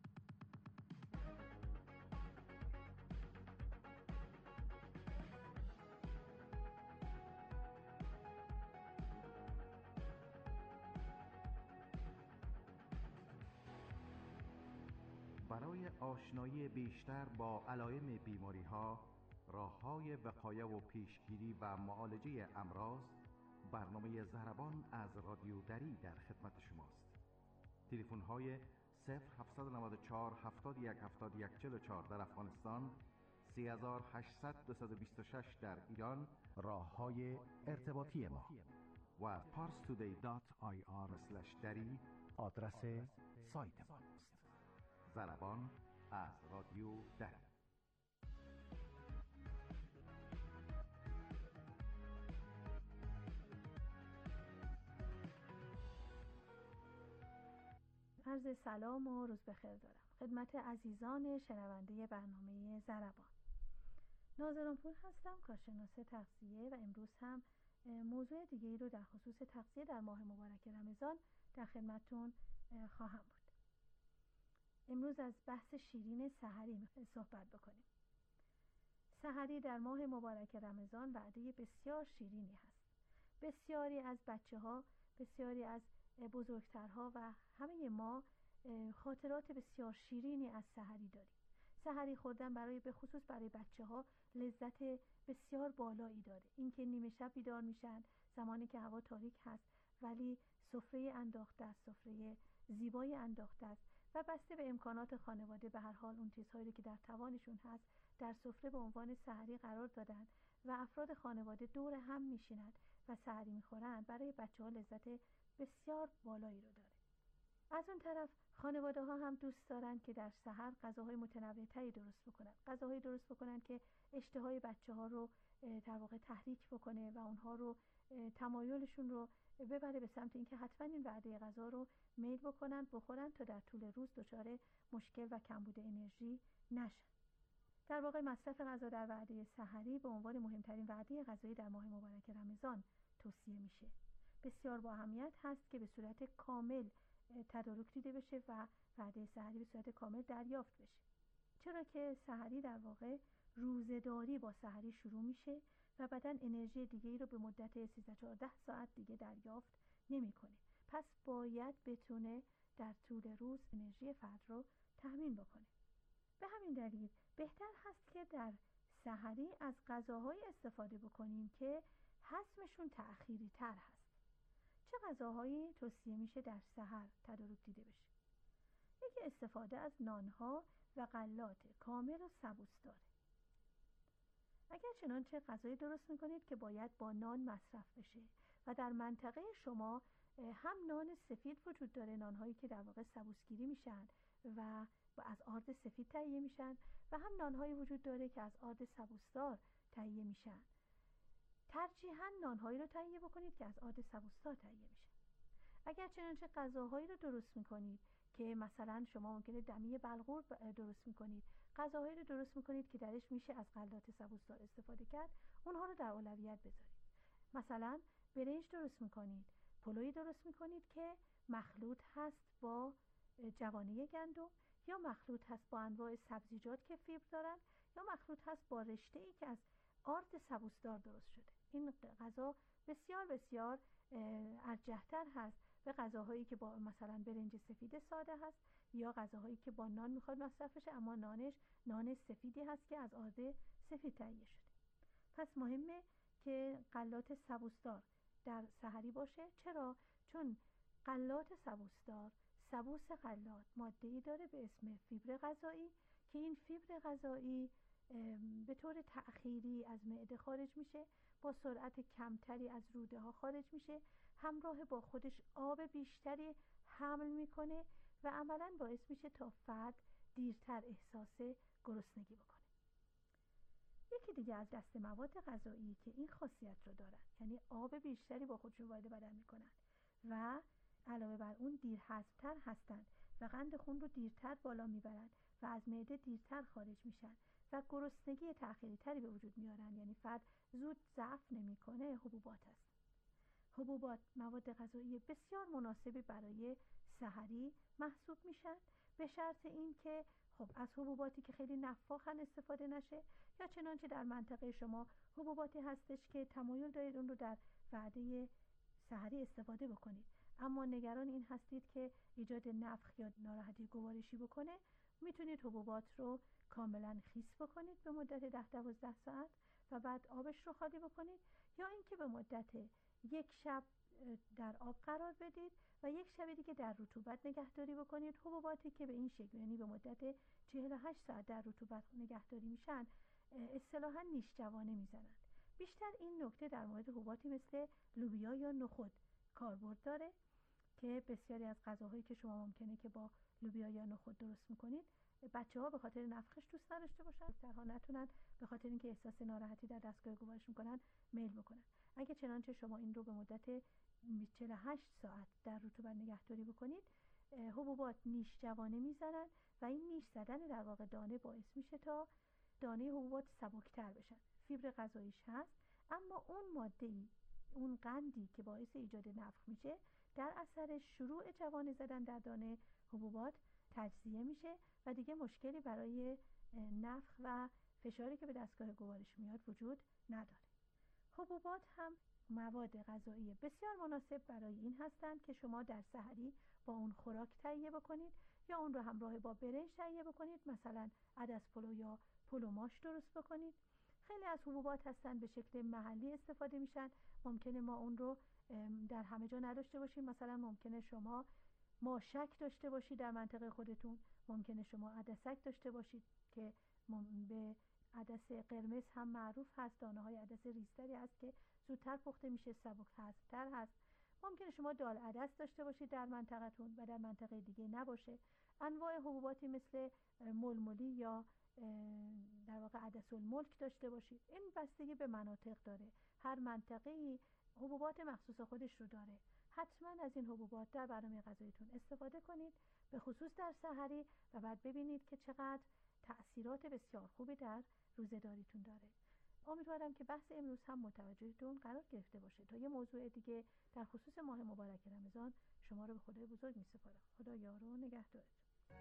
برای آشنایی بیشتر با علائم بیماری‌ها، راه‌های وقایه و پیشگیری و معالجه امراض، برنامه ضربان از رادیو دری در خدمت شماست. تلفن‌های 0794 71 71 44 در افغانستان، 3800 226 در ایران راه‌های ارتباطی ما و parstoday.ir/dari آدرس سایت ماست. ضربان از رادیو دری. عرض سلام و روز بخیر دارم خدمت عزیزان شنونده برنامه ضربان. ناظرانپور هستم، کارشناس تغذیه، و امروز هم موضوع دیگه‌ای رو در خصوص تغذیه در ماه مبارک رمضان در خدمتتون خواهم بود. امروز از بحث شیرین سحری صحبت بکنیم. سحری در ماه مبارک رمضان وعده بسیار شیرینی هست. بسیاری از بچه‌ها، بسیاری از بزرگترها و همه ما خاطرات بسیار شیرینی از سحری داریم. سحری خوردن به خصوص برای بچه‌ها لذت بسیار بالایی داره. اینکه نیمه شب بیدار میشن، زمانی که هوا تاریک هست ولی سفره انداخته است، سفره زیبایی انداخته است و بسته به امکانات خانواده به هر حال اون چیزهایی که در توانشون هست در سفره به عنوان سحری قرار دادن و افراد خانواده دور هم میشینند و سحری میخورند، برای بچه‌ها لذت بسیار بالایی رو داره. از اون طرف خانواده ها هم دوست دارن که در سحر غذاهای متنوع تری درست بکنن، غذاهایی درست بکنن که اشتهای بچه‌ها رو در واقع تحریک بکنه و اونها رو تمایلشون رو ببره به سمت اینکه حتما این وعده غذا رو میل بکنن بخورن تا در طول روز دچار مشکل و کمبود انرژی نشن. در واقع مصرف غذا در وعده سحری به عنوان مهمترین وعده غذایی در ماه مبارک رمضان توصیه میشه. بسیار با اهمیت هست که به صورت کامل تدارک دیده بشه و وعده سحری به صورت کامل دریافت بشه، چرا که سحری در واقع روزه‌داری با سحری شروع میشه و بدن انرژی دیگه‌ای رو به مدت 13-14 ساعت دیگه دریافت نمیکنه. پس باید بتونه در طول روز انرژی فرد رو تامین بکنه. به همین دلیل بهتر هست که در سحری از غذاهایی استفاده بکنیم که هضمشون تأخیری تر هست. چه غذاهایی توصیه میشه در سحر تدارک دیده بشه؟ یکی استفاده از نانها و غلات کامل و سبوسدار. اگر چنانچه غذایی درست میکنید که باید با نان مصرف بشه و در منطقه شما هم نان سفید وجود داره، نانهایی که در واقع سبوسگیری میشن و از آرد سفید تهیه میشن، و هم نانهایی وجود داره که از آرد سبوسدار تهیه میشن، ترجیحاً نانهایی رو تهیه بکنید که از آرد سبوسدار تهیه میشن. اگر چنانچه غذاهایی رو درست میکنید که مثلا شما ممکنه دمی بلغور درست میکنید، غذاهایی رو درست میکنید که درش میشه از غلات سبوسدار استفاده کرد، اونها رو در اولویت بذارید. مثلا برنج درست میکنید، پلویی درست میکنید که مخلوط هست با جوانه گندم، یا مخلوط هست با انواع سبزیجات که فیبر دارن، یا مخلوط هست با رشته‌ای که از آرد سبوسدار درست شده. این غذا بسیار بسیار ارجح‌تر هست به غذاهایی که با مثلا برنج سفید ساده هست، یا غذاهایی که با نان میخواد مصرف بشه اما نانش نان سفیدی هست که از آرد سفید تهیه شده. پس مهمه که غلات سبوسدار در سحری باشه. چرا؟ چون غلات سبوسدار، سبوس غلات، ماده‌ای داره به اسم فیبر غذایی که این فیبر غذایی به طور تأخیری از معده خارج میشه، با سرعت کمتری از روده ها خارج میشه، همراه با خودش آب بیشتری حمل میکنه و عملاً باعث میشه تا فرد دیرتر احساس گرسنگی بکنه. یکی دیگه از دسته مواد غذایی که این خاصیت رو دارن، یعنی آب بیشتری با خودشون وارد بدن میکنن و علاوه بر اون دیر هضم‌تر هستند و قند خون رو دیرتر بالا میبرن و از معده دیرتر خارج میشن و گرسنگی تأخیری تری به وجود میارن، یعنی فرد زود ضعف نمیکنه، حبوبات هست. حبوبات مواد غذایی بسیار مناسبی برای سحری محسوب میشن، به شرط این که خب از حبوباتی که خیلی نفاخن استفاده نشه، یا چنانچه در منطقه شما حبوباتی هستش که تمایل دارید اون رو در وعده سحری استفاده بکنید اما نگران این هستید که ایجاد نفخ یا ناراحتی گوارشی بکنه، میتونید حبوبات رو کاملا خیس بکنید به مدت 10-12 ساعت و بعد آبش رو خالی بکنید، یا اینکه به مدت یک شب در آب قرار بدید و یک شب دیگه در رطوبت نگهداری بکنید. حبوباتی که به این شکل، یعنی به مدت 48 ساعت در رطوبت نگهداری میشن، اصطلاحاً نیشجوانه میزنن. بیشتر این نکته در مورد حبوباتی مثل لوبیا یا نخود کاربرد داره که بسیاری از غذاهایی که شما ممکنه که با لوبیا یا نخود درست میکنید بچه‌ها به خاطر نفخش دوست نداشته باشن، دخترها نتونن به خاطر اینکه احساس ناراحتی در دستگاه گوارش میکنن میل بکنن. اگه چنانچه شما این رو به مدت 48 ساعت در رطوبت نگهداری بکنید، حبوبات نیش جوانه میزنن و این نیش زدن در واقع دانه باعث میشه تا دانه حبوبات سبکتر بشن. فیبر غذاییش هست اما اون ماده‌ای، اون قندی که باعث ایجاد نفخ میشه، در اثر شروع جوانه زدن در دانه حبوبات تجزیه میشه و دیگه مشکلی برای نفخ و فشاری که به دستگاه گوارش میاد وجود نداره. حبوبات هم مواد غذایی بسیار مناسب برای این هستند که شما در سحری با اون خوراک تهیه بکنید یا اون رو همراه با برنج تهیه بکنید، مثلا عدس پلو یا پلو ماش درست بکنید. خیلی از حبوبات هستن به شکل محلی استفاده میشن، ممکنه ما اون رو در همه جا نداشته باشیم. مثلا ممکنه شما ماشک داشته باشید در منطقه خودتون، ممکنه شما عدسک داشته باشید که به عدس قرمز هم معروف هست، دانه های عدس ریزتری هست که زودتر پخته میشه، سبک هضم‌تر هست. ممکنه شما دال عدس داشته باشید در منطقتون و در منطقه دیگه نباشه. انواع حبوباتی مثل ململی یا در واقع عدس الملک داشته باشید. این بستگی به مناطق داره، هر منطقه‌ای حبوبات مخصوص خودش رو داره. حتما از این حبوبات در برنامه غذاییتون استفاده کنید، به خصوص در سحری، و بعد ببینید که چقدر تأثیرات بسیار خوبی در روزه‌داریتون داره. امیدوارم که بحث امروز هم متوجهتون قرار گرفته باشه. تا یه موضوع دیگه در خصوص ماه مبارک رمضان شما رو به خدای بزرگ می‌سپارم. خدا یار و نگهدارتون.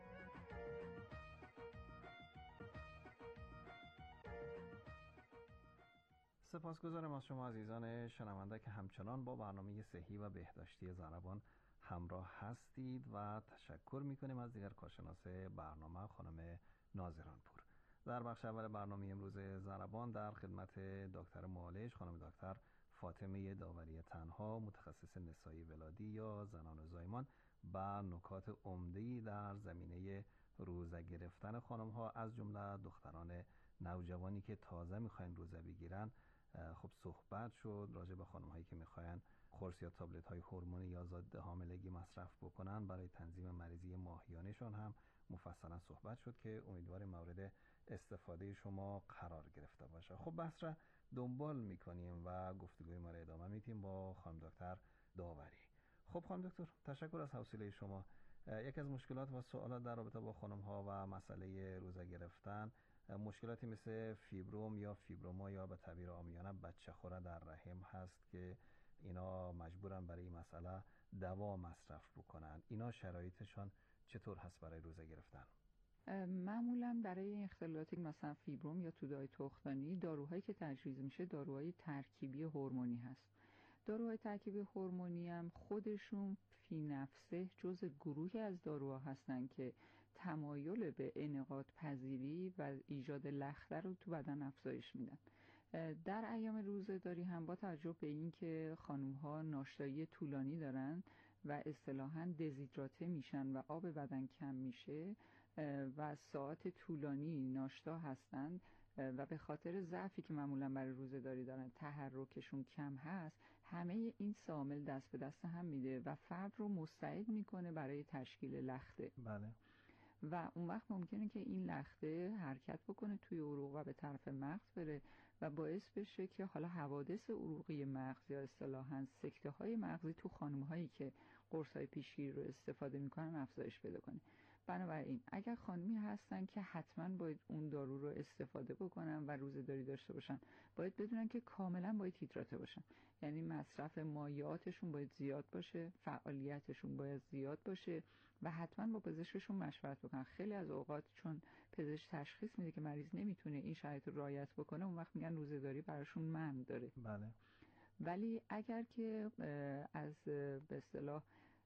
سپاسگزارم از شما عزیزان شنونده که همچنان با برنامه صحی و بهداشتی ضربان همراه هستید و تشکر میکنیم از دیگر کارشناس برنامه خانم ناظرانپور. در بخش اول برنامه امروز ضربان در خدمت دکتر معالج خانم دکتر فاطمه داوری تنها، متخصص نسایی ولادی یا زنان و زایمان، با نکات عمده‌ای در زمینه روزه گرفتن خانم‌ها از جمله دختران نوجوانی که تازه میخواین روزه بگیرن خب صحبت شد. راجع به خانم‌هایی که میخواین قرص یا تابلت‌های هورمونی یا ضد حاملگی مصرف بکنن برای تنظیم مریضی ماهیانه‌شان هم مفصلا صحبت شد که امیدواریم مورد استفاده شما قرار گرفته باشه. خب بحث را دنبال میکنیم و گفتگوی ما را ادامه میدیم با خانم دکتر داوری. خب خانم دکتر، تشکر از حوصله شما. یکی از مشکلات و سوالات در رابطه با خانم‌ها و مسئله روزه گرفتن مشکلاتی مثل فیبروم یا فیبروما یا به تعبیر عامیانه بچه خوره در رحم هست که اینا مجبورن برای این مسئله دوا مصرف بکنن. اینا شرایطشان چطور هست برای روزه گرفتن؟ معمولا برای اختلالاتی مثلا فیبروم یا توده‌های تخمدانی داروهایی که تجویز میشه داروهای ترکیبی هورمونی هست. داروهای ترکیبی هورمونی هم خودشون فی نفسه جز گروهی از داروها هستن که تمایل به انعقاد پذیری و ایجاد لخته رو تو بدن افزایش میدن. در ایام روزه‌داری هم با توجه به اینکه خانم‌ها ناشتایی طولانی دارن و اصطلاحاً دزیدراته میشن و آب بدن کم میشه و ساعت طولانی ناشتا هستند و به خاطر ضعفی که معمولا برای روزه‌داری دارن تحرکشون کم هست، همه این عوامل دست به دست هم میده و فرد رو مستعد میکنه برای تشکیل لخته. بله. و اون وقت ممکنه که این لخته حرکت بکنه توی عروق و به طرف مغز بره و باعث بشه که حالا حوادث عروقی مغز یا اصطلاحاً سکته های مغزی تو خانم هایی که قرص های پیشگیری رو استفاده میکنن افزایش پیدا کنه. بنابراین اگر خانمی هستن که حتما باید اون دارو رو استفاده بکنن و روزه‌داری داشته باشن، باید بدونن که کاملا باید هیدراته باشن. یعنی مصرف مایعاتشون باید زیاد باشه، فعالیتشون باید زیاد باشه و حتما با پزشکشون مشورت بکنن. خیلی از اوقات چون پزشک تشخیص میده که مریض نمیتونه این شرایط رو رعایت بکنه، اون وقت میگن روزه‌داری براشون منع داره. بله. ولی اگر که از به اصطلاح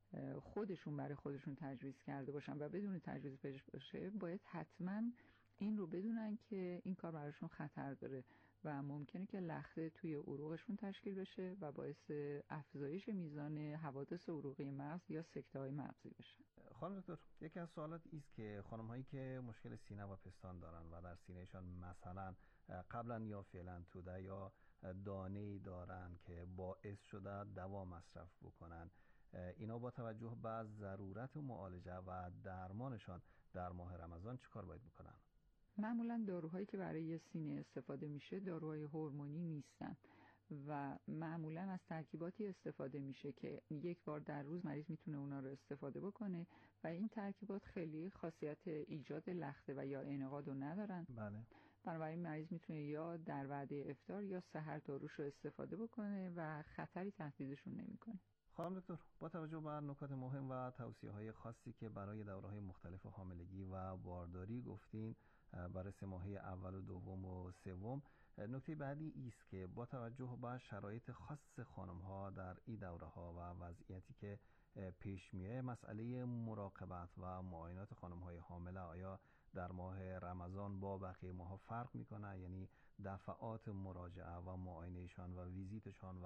خودشون برای خودشون تجویز کرده باشن و بدون تجویز پزشک باشه، باید حتما این رو بدونن که این کار براشون خطر داره و ممکنه که لخته توی عروقشون تشکیل بشه و باعث افزایش میزان حوادث عروقی مغز یا سکته‌های مغزی بشه. خانم دکتر، یکی از سوالات است که خانم هایی که مشکل سینه و پستان دارن و در سینهشان مثلا قبلا یا فعلا توده یا دانه‌ای دارن که باعث شده دوا مصرف بکنن، اینا با توجه به ضرورت معالجه و درمانشان در ماه رمضان چه کار باید بکنن؟ معمولا داروهایی که برای سینه استفاده میشه داروهای هورمونی نیستن و معمولا از ترکیباتی استفاده میشه که یک بار در روز مریض میتونه اونا رو استفاده بکنه و این ترکیبات خیلی خاصیت ایجاد لخته و یا انعقاد رو ندارن. بله. بنابراین مریض میتونه یا در وعده افطار یا سحر داروش رو استفاده بکنه و خطری تهدیدشون نمیکنه. خانم دکتر، با توجه به نکات مهم و توصیه‌های خاصی که برای دوره‌های مختلف حاملگی و بارداری گفتین برای 3 ماهه اول و دوم و سوم، نکته بعدی است که با توجه به شرایط خاص خانم‌ها در این دوره‌ها و وضعیتی که پیش میاد، مسئله مراقبت و معاینات خانم‌های حامله آیا در ماه رمضان با بقیه ماها فرق میکنه؟ یعنی دفعات مراجعه و معاینهشان و ویزیتشان و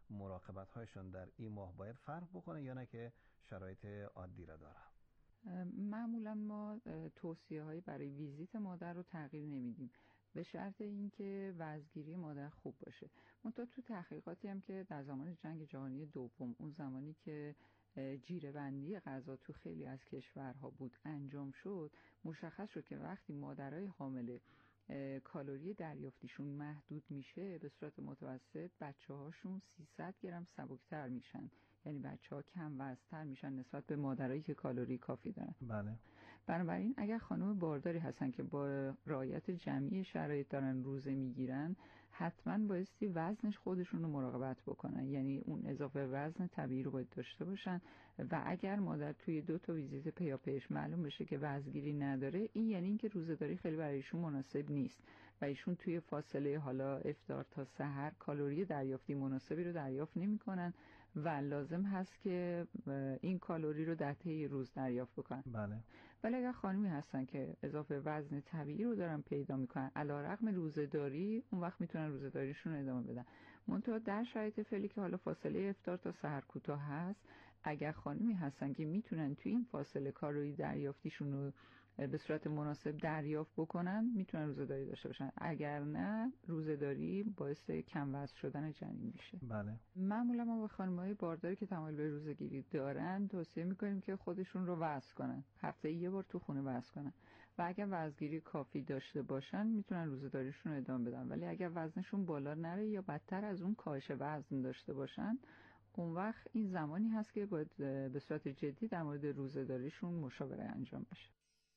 مراقبت هایشون در این ماه باید فرق بکنه یا نه که شرایط عادی را داره؟ معمولا ما توصیه هایی برای ویزیت مادر رو تغییر نمیدیم به شرط اینکه وزنگیری مادر خوب باشه. منتها تو تحقیقاتی هم که در زمان جنگ جهانی دوم، اون زمانی که جیره‌بندی غذا تو خیلی از کشورها بود انجام شد، مشخص شد که وقتی مادرای حامله کالری دریافتیشون محدود میشه، به صورت متوسط بچه‌هاشون 300 گرم سبکتر میشن. یعنی بچه‌ها کم وزن‌تر میشن نسبت به مادرایی که کالری کافی دارن. بله. بنابراین اگر خانم بارداری هستن که با رعایت جمعی شرایط دارن روزه میگیرن، حتما بایستی وزنش خودشون رو مراقبت بکنن. یعنی اون اضافه وزن طبیعی رو باید داشته باشن و اگر مادر توی 2 تا ویزیت پیاپیش معلوم بشه که وزنگیری نداره، این یعنی اینکه روزه‌داری خیلی برای ایشون مناسب نیست و ایشون توی فاصله حالا افطار تا سحر کالری دریافتی مناسبی رو دریافت نمی‌کنن و لازم هست که این کالری رو در طی روز دریافت بکنن. بله. ولی اگر خانمی هستن که اضافه وزن طبیعی رو دارن پیدا میکنن علیرغم روزه‌داری، اون وقت میتونن روزه‌داریشون رو ادامه بدن. منتها در شرایط فعلی که حالا فاصله افطار تا سحر کوتاه هست، اگر خانمی هستن که میتونن توی این فاصله کالری دریافتیشون رو به صورت مناسب دریافت بکنن، میتونن روزه‌داری داشته باشن. اگر نه، روزه‌داری باعث کم وزن شدن جنین میشه. بله. معمولا ما به خانم‌های بارداری که تمایل به روزه‌گیری دارن توصیه میکنیم که خودشون رو وزن کنن، هفته یه بار تو خونه وزن کنن و اگر وزنگیری کافی داشته باشن میتونن روزه‌داریشون رو ادامه بدن. ولی اگر وزنشون بالا نره یا بدتر از اون کاهش وزن داشته باشن، اون وقت این زمانی هست که باید به صورت جدی در مورد روزه‌داریشون مشاوره انجام بشه.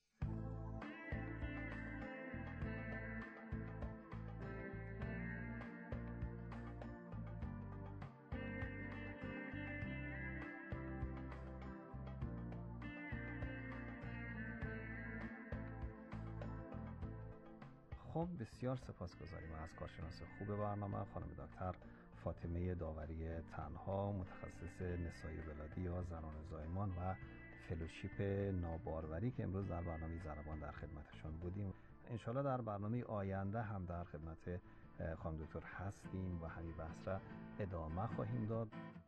خب بسیار سپاسگزاریم از کارشناس خوب برنامه خانم دکتر فاطمه داوری تنها، متخصص نسای ولادی یا زنان زایمان و فلوشیپ ناباروری که امروز در برنامه ضربان در خدمتشان بودیم. انشالله در برنامه آینده هم در خدمت خانم دکتر هستیم و همین بحث را ادامه خواهیم داد.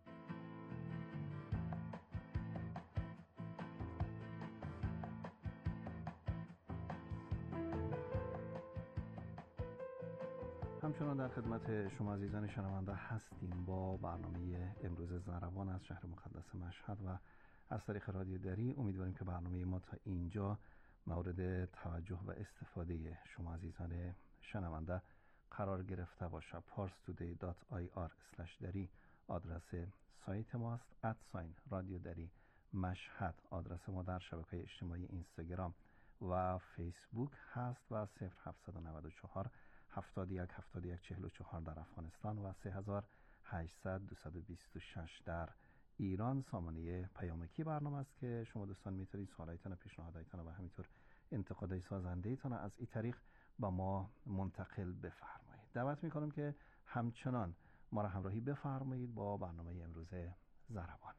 همچنان در خدمت شما عزیزان شنونده هستیم با برنامه امروز ضربان از شهر مقدس مشهد و از طریق رادیو دری. امیدواریم که برنامه ما تا اینجا مورد توجه و استفاده شما عزیزان شنونده قرار گرفته باشه. parstoday.ir/dari آدرس سایت ماست. رادیو دری مشهد آدرس ما در شبکه اجتماعی اینستاگرام و فیسبوک هست و 0794 71 71 44 در افغانستان و 3800 226 در ایران سامانه پیامکی برنامه است که شما دوستان میتونید سوالایتان، پیشنهاداتتان و همینطور انتقادهای سازنده ایتان از این طریق با ما منتقل بفرمایید. دعوت میکنم که همچنان ما را همراهی بفرمایید با برنامه امروز ضربان.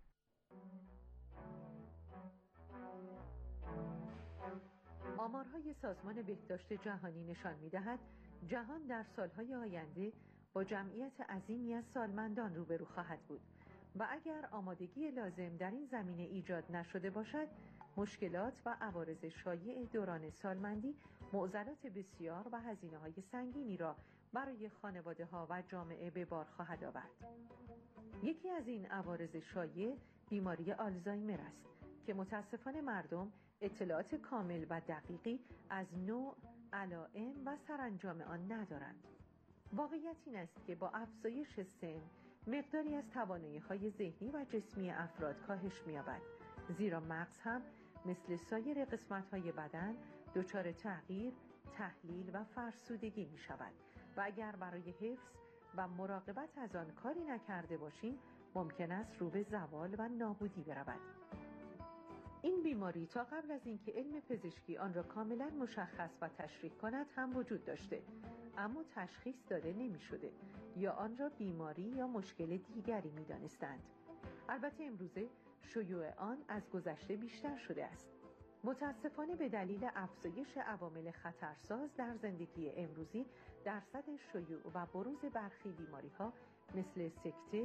آمارهای سازمان بهداشت جهانی نشان می‌دهد جهان در سالهای آینده با جمعیت عظیمی از سالمندان روبرو خواهد بود و اگر آمادگی لازم در این زمینه ایجاد نشده باشد، مشکلات و عوارض شایع دوران سالمندی معضلات بسیار و هزینه‌های سنگینی را برای خانواده‌ها و جامعه به بار خواهد آورد. یکی از این عوارض شایع بیماری آلزایمر است که متاسفانه مردم اطلاعات کامل و دقیقی از نوع، علائم و سرانجام آن ندارند. واقعیت این است که با افزایش سن مقداری از توانایی‌های ذهنی و جسمی افراد کاهش می‌یابد، زیرا مغز هم مثل سایر قسمت‌های بدن دچار تغییر، تحلیل و فرسودگی می‌شود و اگر برای حفظ و مراقبت از آن کاری نکرده باشیم ممکن است رو به زوال و نابودی برود. این بیماری تا قبل از اینکه علم پزشکی آن را کاملا مشخص و تشریح کند هم وجود داشته، اما تشخیص داده نمی شده یا آن را بیماری یا مشکل دیگری می دانستند. البته امروزه شیوع آن از گذشته بیشتر شده است. متاسفانه به دلیل افزایش عوامل خطرساز در زندگی امروزی، درصد شیوع و بروز برخی بیماری‌ها مثل سکته،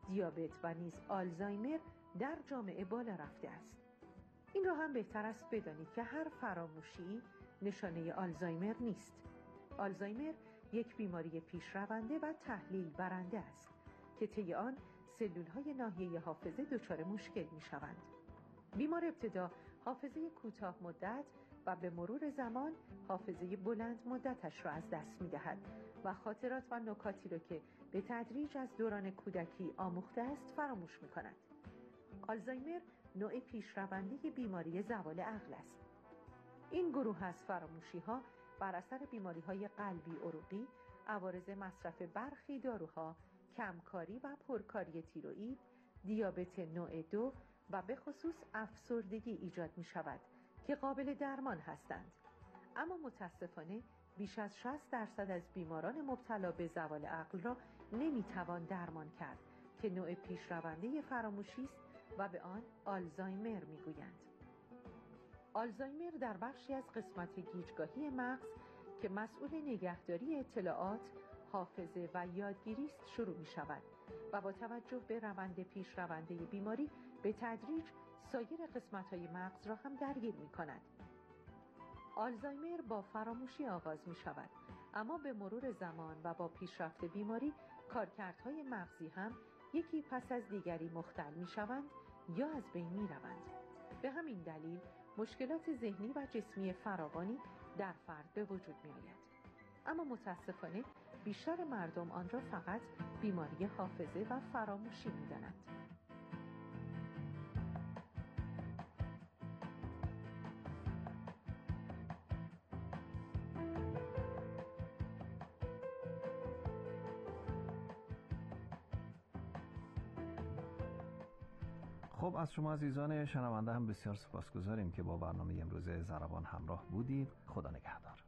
دیابت و نیز آلزایمر در جامعه بالا رفته است. این را هم بهتر است بدانید که هر فراموشی نشانه آلزایمر نیست. آلزایمر یک بیماری پیشرونده و تحلیل برنده است که طی آن سلول‌های ناحیه حافظه دچار مشکل می‌شوند. بیمار ابتدا حافظه کوتاه مدت و به مرور زمان حافظه بلند مدتش را از دست می‌دهد و خاطرات و نکاتی را که به تدریج از دوران کودکی آموخته است فراموش می‌کند. آلزایمر نوع پیشرونده بیماری زوال عقل است. این گروه از فراموشی‌ها بر اثر بیماری‌های قلبی عروقی، عوارض مصرف برخی داروها، کمکاری و پرکاری تیروئید، دیابت نوع 2 و به خصوص افسردگی ایجاد می‌شود که قابل درمان هستند. اما متاسفانه بیش از 60% از بیماران مبتلا به زوال عقل را نمی‌توان درمان کرد که نوع پیشرونده فراموشی است و به آن آلزایمر می‌گویند. آلزایمر در بخشی از قسمت گیجگاهی مغز که مسئول نگهداری اطلاعات، حافظه و یادگیری است شروع می‌شود و با توجه به روند پیشرونده بیماری به تدریج سایر قسمت‌های مغز را هم درگیر می‌کند. آلزایمر با فراموشی آغاز می‌شود، اما به مرور زمان و با پیشرفت بیماری کارکردهای مغزی هم یکی پس از دیگری مختل می‌شوند یا از بین می‌روند. به همین دلیل مشکلات ذهنی و جسمی فراوانی در فرد به وجود می‌آید. اما متاسفانه بیشتر مردم آن را فقط بیماری حافظه و فراموشی می‌دانند. خب از شما عزیزان شنونده هم بسیار سپاسگزاریم که با برنامه امروز ضربان همراه بودید. خدا نگهدار.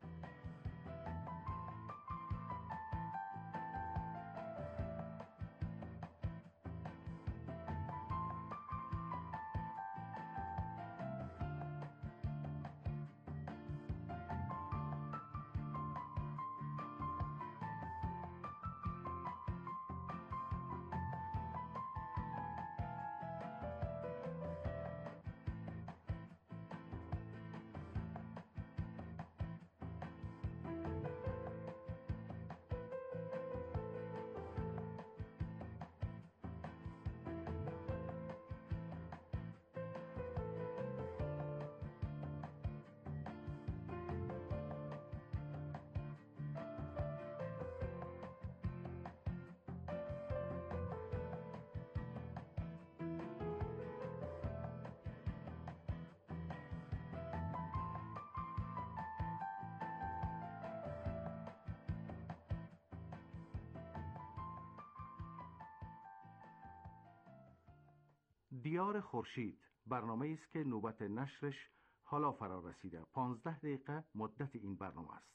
دیار خورشید برنامه است که نوبت نشرش حالا فرا رسیده. 15 دقیقه مدت این برنامه است.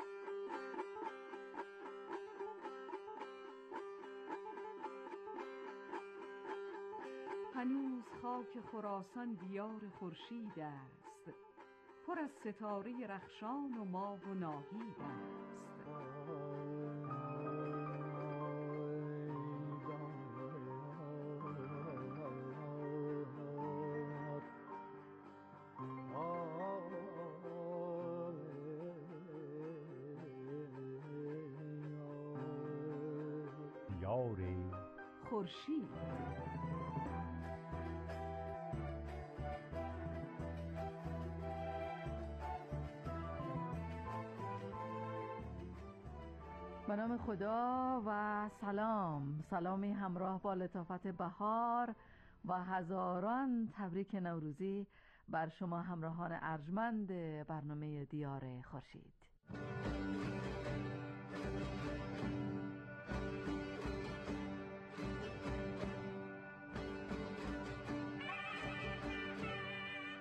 هنوز خاک خراسان دیار خورشید است، پر از ستاره رخشان و ماه و ناهید است. دیار خورشید. به نام خدا و سلامی همراه با لطافت بهار و هزاران تبریک نوروزی بر شما همراهان ارجمند برنامه دیار خورشید.